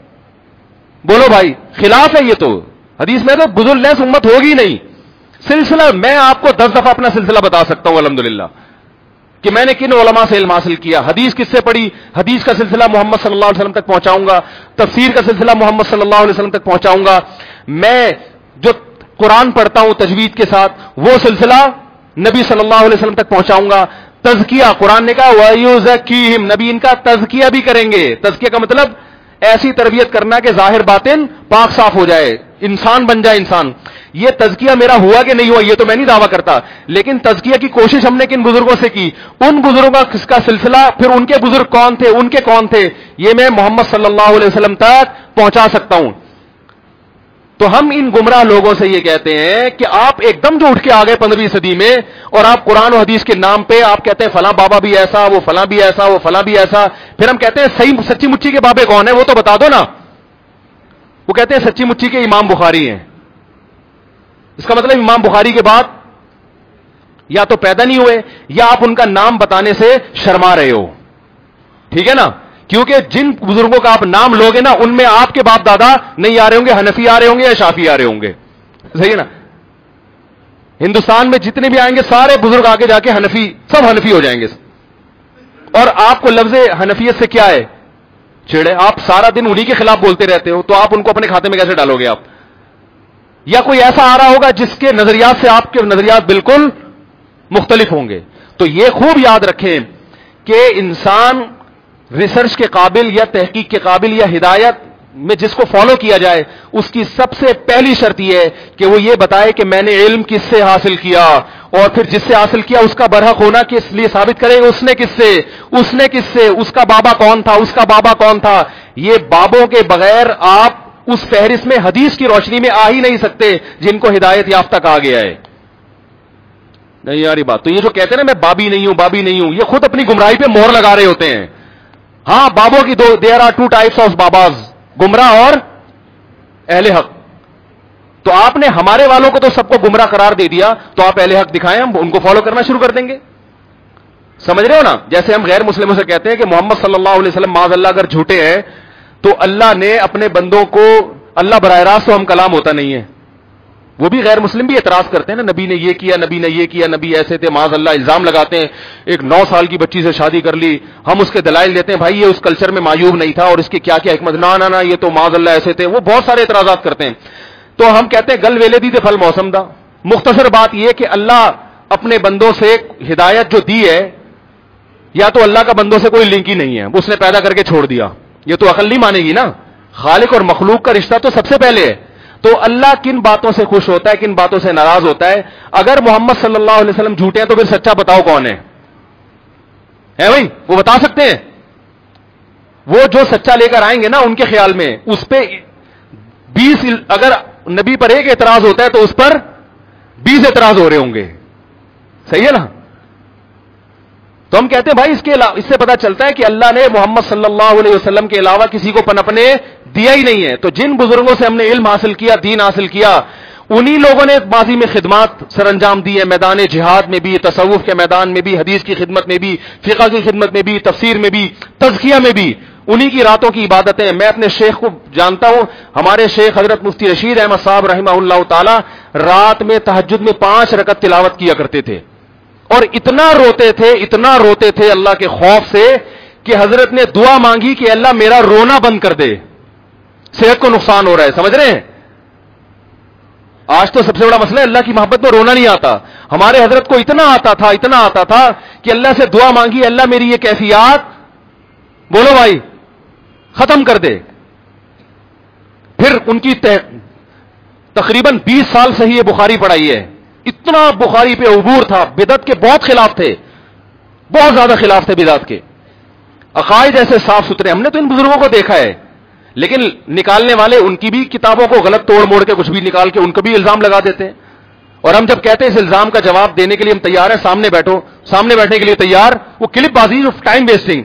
بولو بھائی خلاف ہے. یہ تو حدیث میں تو بزرگ لیس امت ہوگی نہیں. سلسلہ میں آپ کو دس دفعہ اپنا سلسلہ بتا سکتا ہوں الحمدللہ کہ میں نے کن علماء سے علم حاصل کیا, حدیث کس سے پڑھی, حدیث کا سلسلہ محمد صلی اللہ علیہ وسلم تک پہنچاؤں گا, تفسیر کا سلسلہ محمد صلی اللہ علیہ وسلم تک پہنچاؤں گا. میں جو قرآن پڑھتا ہوں تجوید کے ساتھ وہ سلسلہ نبی صلی اللہ علیہ وسلم تک پہنچاؤں گا. تزکیہ, قرآن نے کہا وَيُزَكِّيهِمْ, نبی ان کا تزکیہ بھی کریں گے. تزکیہ کا مطلب ایسی تربیت کرنا کہ ظاہر باطن پاک صاف ہو جائے, انسان بن جائے انسان. یہ تزکیہ میرا ہوا کہ نہیں ہوا یہ تو میں نہیں دعویٰ کرتا, لیکن تزکیہ کی کوشش ہم نے کن بزرگوں سے کی, ان بزرگوں کا سلسلہ, پھر ان کے بزرگ کون تھے, ان کے کون تھے, یہ میں محمد صلی اللہ علیہ وسلم تک پہنچا سکتا ہوں. تو ہم ان گمراہ لوگوں سے یہ کہتے ہیں کہ آپ ایک دم جو اٹھ کے آ گئے پندرہویں صدی میں, اور آپ قرآن و حدیث کے نام پہ آپ کہتے ہیں فلاں بابا بھی ایسا, وہ فلاں بھی ایسا, وہ فلاں بھی ایسا. پھر ہم کہتے ہیں صحیح سچی مچی کے بابے کون ہیں وہ تو بتا دو نا. وہ کہتے ہیں سچی مچی کے امام بخاری ہیں. اس کا مطلب امام بخاری کے بعد یا تو پیدا نہیں ہوئے یا آپ ان کا نام بتانے سے شرما رہے ہو. ٹھیک ہے نا, کیونکہ جن بزرگوں کا آپ نام لوگے نا ان میں آپ کے باپ دادا نہیں آ رہے ہوں گے, حنفی آ رہے ہوں گے یا شافی آ رہے ہوں گے. صحیح ہے نا, ہندوستان میں جتنے بھی آئیں گے سارے بزرگ آگے جا کے حنفی, سب حنفی ہو جائیں گے. اور آپ کو لفظ حنفیت سے کیا ہے چھڑے, آپ سارا دن انہی کے خلاف بولتے رہتے ہو, تو آپ ان کو اپنے کھاتے میں کیسے ڈالو گے آپ. یا کوئی ایسا آ رہا ہوگا جس کے نظریات سے آپ کے نظریات بالکل مختلف ہوں گے. تو یہ خوب یاد رکھیں کہ انسان ریسرچ کے قابل یا تحقیق کے قابل یا ہدایت میں جس کو فالو کیا جائے اس کی سب سے پہلی شرط یہ ہے کہ وہ یہ بتائے کہ میں نے علم کس سے حاصل کیا, اور پھر جس سے حاصل کیا اس کا برحق ہونا کس لیے ثابت کرے گا, اس نے کس سے, اس نے کس سے, اس کا بابا کون تھا, اس کا بابا کون تھا. یہ بابوں کے بغیر آپ اس فہرست میں حدیث کی روشنی میں آ ہی نہیں سکتے جن کو ہدایت یافتہ کہا گیا ہے. نہیں یاری بات. تو یہ جو کہتے ہیں نا میں بابی نہیں ہوں بابی نہیں ہوں, یہ خود اپنی گمراہی پہ مہر لگا رہے ہوتے ہیں. ہاں بابوں کی دو, there are two types of babas, گمراہ اور اہل حق. تو آپ نے ہمارے والوں کو تو سب کو گمراہ قرار دے دیا, تو آپ اہل حق دکھائیں, ہم ان کو فالو کرنا شروع کر دیں گے. سمجھ رہے ہو نا, جیسے ہم غیر مسلموں سے کہتے ہیں کہ محمد صلی اللہ علیہ وسلم معاذ اللہ اگر جھوٹے ہیں تو اللہ نے اپنے بندوں کو, اللہ براہ راست تو ہم کلام ہوتا نہیں ہے. وہ بھی غیر مسلم بھی اعتراض کرتے ہیں نا, نبی نے یہ کیا, نبی نے یہ کیا, نبی ایسے تھے, معاذ اللہ الزام لگاتے ہیں, ایک نو سال کی بچی سے شادی کر لی. ہم اس کے دلائل دیتے ہیں بھائی یہ اس کلچر میں معیوب نہیں تھا اور اس کی کیا کیا حکمت, نہ نہ یہ تو معاذ اللہ ایسے تھے. وہ بہت سارے اعتراضات کرتے ہیں. تو ہم کہتے ہیں گل ویلے دی تھے پھل موسم دا. مختصر بات یہ کہ اللہ اپنے بندوں سے ہدایت جو دی ہے, یا تو اللہ کا بندوں سے کوئی لنک ہی نہیں ہے, اس نے پیدا کر کے چھوڑ دیا. یہ تو عقل نہیں مانے گی نا. خالق اور مخلوق کا رشتہ تو سب سے پہلے ہے. تو اللہ کن باتوں سے خوش ہوتا ہے, کن باتوں سے ناراض ہوتا ہے. اگر محمد صلی اللہ علیہ وسلم جھوٹے ہیں تو پھر سچا بتاؤ کون ہے, ہے بھائی, وہ بتا سکتے ہیں. وہ جو سچا لے کر آئیں گے نا ان کے خیال میں اس پہ بیس, اگر نبی پر ایک اعتراض ہوتا ہے تو اس پر بیس اعتراض ہو رہے ہوں گے. صحیح ہے نا. تو ہم کہتے ہیں بھائی اس کے علاوہ, اس سے پتا چلتا ہے کہ اللہ نے محمد صلی اللہ علیہ وسلم کے علاوہ کسی کو پنپنے دیا ہی نہیں ہے. تو جن بزرگوں سے ہم نے علم حاصل کیا, دین حاصل کیا, انہی لوگوں نے ماضی میں خدمات سر انجام دی ہے, میدان جہاد میں بھی, تصوف کے میدان میں بھی, حدیث کی خدمت میں بھی, فقہ کی خدمت میں بھی, تفسیر میں بھی, تزکیہ میں بھی. انہی کی راتوں کی عبادتیں. میں اپنے شیخ کو جانتا ہوں, ہمارے شیخ حضرت مفتی رشید احمد صاحب رحمہ اللہ تعالی رات میں تہجد میں پانچ رکعت تلاوت کیا کرتے تھے, اور اتنا روتے تھے, اتنا روتے تھے اللہ کے خوف سے کہ حضرت نے دعا مانگی کہ اللہ میرا رونا بند کر دے, صحت کو نقصان ہو رہا ہے. سمجھ رہے ہیں. آج تو سب سے بڑا مسئلہ ہے اللہ کی محبت میں رونا نہیں آتا. ہمارے حضرت کو اتنا آتا تھا, اتنا آتا تھا کہ اللہ سے دعا مانگی, اللہ میری یہ کیفیات بولو بھائی ختم کر دے. پھر ان کی تقریباً بیس سال سے ہی یہ بخاری پڑھائی ہے. اتنا بخاری پہ عبور تھا, بدعت کے بہت خلاف تھے, بہت زیادہ خلاف تھے بدعت کے. عقائد ایسے صاف ستھرے, ہم نے تو ان بزرگوں کو دیکھا ہے, لیکن نکالنے والے ان کی بھی کتابوں کو غلط توڑ موڑ کے کچھ بھی نکال کے ان کو بھی الزام لگا دیتے ہیں. اور ہم جب کہتے ہیں اس الزام کا جواب دینے کے لیے ہم تیار ہیں, سامنے بیٹھو, سامنے بیٹھنے کے لیے تیار, وہ کلپ بازی آف ٹائم ویسٹنگ.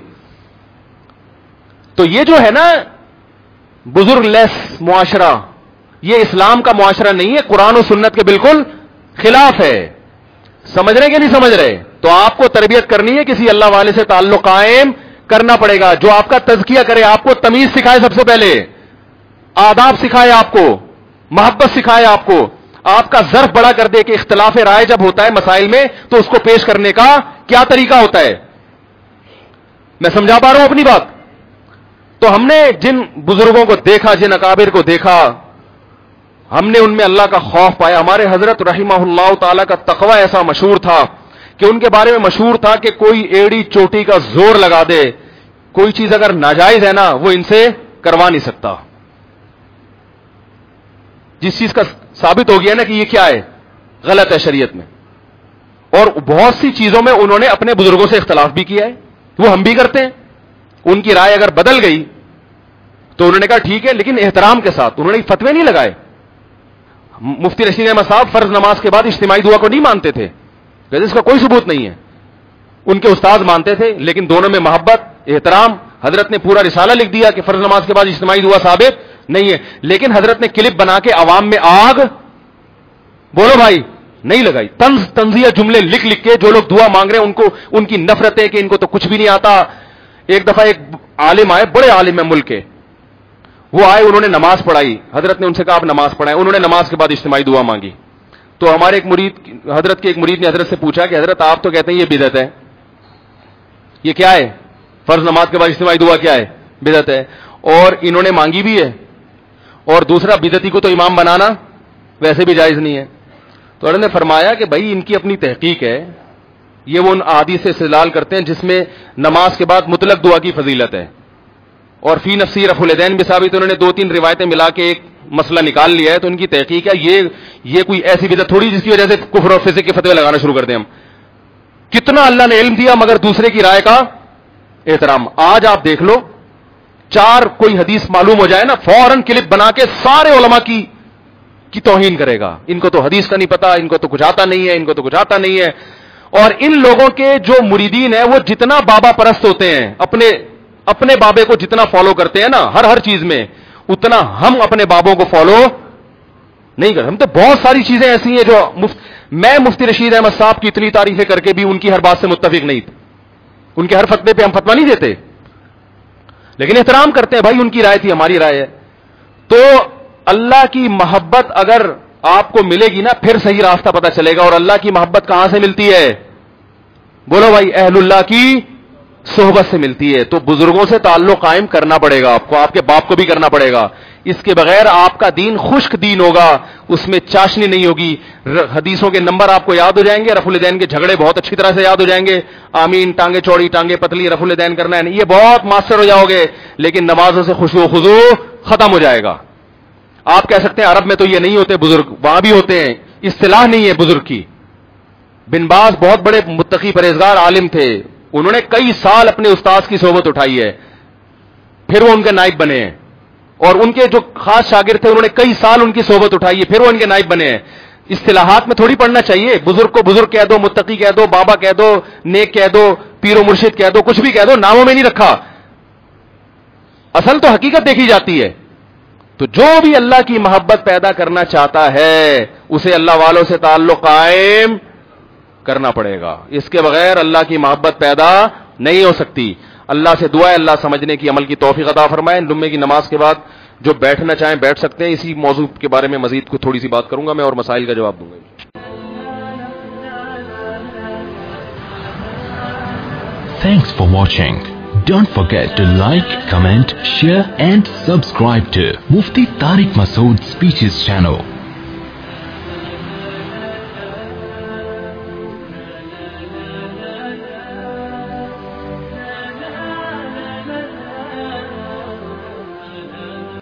تو یہ جو ہے نا بزرگ لیس معاشرہ, یہ اسلام کا معاشرہ نہیں ہے, قرآن و سنت کے بالکل خلاف ہے. سمجھ رہے کہ نہیں سمجھ رہے؟ تو آپ کو تربیت کرنی ہے, کسی اللہ والے سے تعلق قائم کرنا پڑے گا, جو آپ کا تزکیہ کرے, آپ کو تمیز سکھائے, سب سے پہلے آداب سکھائے, آپ کو محبت سکھائے, آپ کو آپ کا ظرف بڑا کر دے کہ اختلاف رائے جب ہوتا ہے مسائل میں تو اس کو پیش کرنے کا کیا طریقہ ہوتا ہے. میں سمجھا پا رہا ہوں اپنی بات؟ تو ہم نے جن بزرگوں کو دیکھا, جن اکابر کو دیکھا, ہم نے ان میں اللہ کا خوف پایا. ہمارے حضرت رحمہ اللہ تعالی کا تقوی ایسا مشہور تھا کہ ان کے بارے میں مشہور تھا کہ کوئی ایڑی چوٹی کا زور لگا دے, کوئی چیز اگر ناجائز ہے نا وہ ان سے کروا نہیں سکتا. جس چیز کا ثابت ہو گیا نا کہ یہ کیا ہے, غلط ہے شریعت میں. اور بہت سی چیزوں میں انہوں نے اپنے بزرگوں سے اختلاف بھی کیا ہے, وہ ہم بھی کرتے ہیں. ان کی رائے اگر بدل گئی تو انہوں نے کہا ٹھیک ہے, لیکن احترام کے ساتھ. انہوں نے فتوے نہیں لگائے. مفتی رشید احمد صاحب فرض نماز کے بعد اجتماعی دعا کو نہیں مانتے تھے, اس کا کوئی ثبوت نہیں ہے. ان کے استاد مانتے تھے, لیکن دونوں میں محبت, احترام. حضرت نے پورا رسالہ لکھ دیا کہ فرض نماز کے بعد اجتماعی دعا ثابت نہیں ہے, لیکن حضرت نے کلپ بنا کے عوام میں آگ بولو بھائی نہیں لگائی. طنز طنزیہ جملے لکھ لکھ کے جو لوگ دعا مانگ رہے ہیں ان کو, ان کی نفرت ہے کہ ان کو تو کچھ بھی نہیں آتا. ایک دفعہ ایک عالم آئے, بڑے عالم ہیں ملک کے, وہ آئے, انہوں نے نماز پڑھائی. حضرت نے ان سے کہا آپ نماز پڑھائیں. انہوں نے نماز کے بعد اجتماعی دعا مانگی. تو ہمارے ایک مرید, حضرت کے ایک مرید نے حضرت سے پوچھا کہ حضرت آپ تو کہتے ہیں یہ بدعت ہے, یہ کیا ہے, فرض نماز کے بعد اجتماعی دعا کیا ہے, بدعت ہے, اور انہوں نے مانگی بھی ہے, اور دوسرا بدعتی کو تو امام بنانا ویسے بھی جائز نہیں ہے. تو حضرت نے فرمایا کہ بھائی ان کی اپنی تحقیق ہے, یہ وہ ان احادیث سے استدلال کرتے ہیں جس میں نماز کے بعد مطلق دعا کی فضیلت ہے, اور فی نفسی رفع الیدین بھی ثابت. انہوں نے دو تین روایتیں ملا کے ایک مسئلہ نکال لیا ہے. تو ان کی تحقیق ہے, یہ یہ کوئی ایسی بدعت تھوڑی جس کی وجہ سے کفر اور فسق کے فتوے لگانا شروع کر دیں ہم. کتنا اللہ نے علم دیا مگر دوسرے کی رائے کا احترام. آج آپ دیکھ لو, چار کوئی حدیث معلوم ہو جائے نا, فوراً کلپ بنا کے سارے علماء کی کی توہین کرے گا. ان کو تو حدیث کا نہیں پتا, ان کو تو کچھ آتا نہیں ہے, ان کو تو کچھ آتا نہیں ہے. اور ان لوگوں کے جو مریدین ہیں وہ جتنا بابا پرست ہوتے ہیں, اپنے اپنے بابے کو جتنا فالو کرتے ہیں نا ہر ہر چیز میں, اتنا ہم اپنے بابوں کو فالو نہیں کرتے. ہم تو بہت ساری چیزیں ایسی ہیں جو مفت, میں مفتی رشید احمد صاحب کی اتنی تعریفیں کر کے بھی ان کی ہر بات سے متفق نہیں تھی. ان کے ہر فتوے پہ ہم فتوا نہیں دیتے, لیکن احترام کرتے ہیں. بھائی ان کی رائے تھی, ہماری رائے ہے. تو اللہ کی محبت اگر آپ کو ملے گی نا, پھر صحیح راستہ پتا چلے گا. اور اللہ کی محبت کہاں سے ملتی ہے, بولو بھائی, اہل اللہ کی صحبت سے ملتی ہے. تو بزرگوں سے تعلق قائم کرنا پڑے گا آپ کو, آپ کے باپ کو بھی کرنا پڑے گا. اس کے بغیر آپ کا دین خشک دین ہوگا, اس میں چاشنی نہیں ہوگی. حدیثوں کے نمبر آپ کو یاد ہو جائیں گے, رفع الیدین کے جھگڑے بہت اچھی طرح سے یاد ہو جائیں گے. آمین, ٹانگے چوڑی ٹانگے پتلی, رفع الیدین کرنا ہے, یہ بہت ماسٹر ہو جاؤ گے. لیکن نمازوں سے خشوع و خضوع ختم ہو جائے گا. آپ کہہ سکتے ہیں عرب میں تو یہ نہیں ہوتے بزرگ, وہاں بھی ہوتے ہیں, اصطلاح نہیں ہے بزرگ کی. بن باز بہت بڑے متقی پرہیزگار عالم تھے, انہوں نے کئی سال اپنے استاذ کی صحبت اٹھائی ہے, پھر وہ ان کے نائب بنے ہیں. اور ان کے جو خاص شاگرد تھے انہوں نے کئی سال ان کی صحبت اٹھائی ہے, پھر وہ ان کے نائب بنے ہیں. اصطلاحات میں تھوڑی پڑھنا چاہیے. بزرگ کو بزرگ کہہ دو, متقی کہہ دو, بابا کہہ دو, نیک کہہ دو, پیر و مرشد کہہ دو, کچھ بھی کہہ دو, ناموں میں نہیں رکھا. اصل تو حقیقت دیکھی جاتی ہے. تو جو بھی اللہ کی محبت پیدا کرنا چاہتا ہے اسے اللہ والوں سے تعلق قائم کرنا پڑے گا. اس کے بغیر اللہ کی محبت پیدا نہیں ہو سکتی. اللہ سے دعا ہے اللہ سمجھنے کی, عمل کی توفیق عطا فرمائے. جمعے کی نماز کے بعد جو بیٹھنا چاہیں بیٹھ سکتے ہیں. اسی موضوع کے بارے میں مزید کو تھوڑی سی بات کروں گا میں, اور مسائل کا جواب دوں گا. Thanks for watching. Don't forget to like, comment, share and subscribe to Mufti Tariq Masood Speeches channel.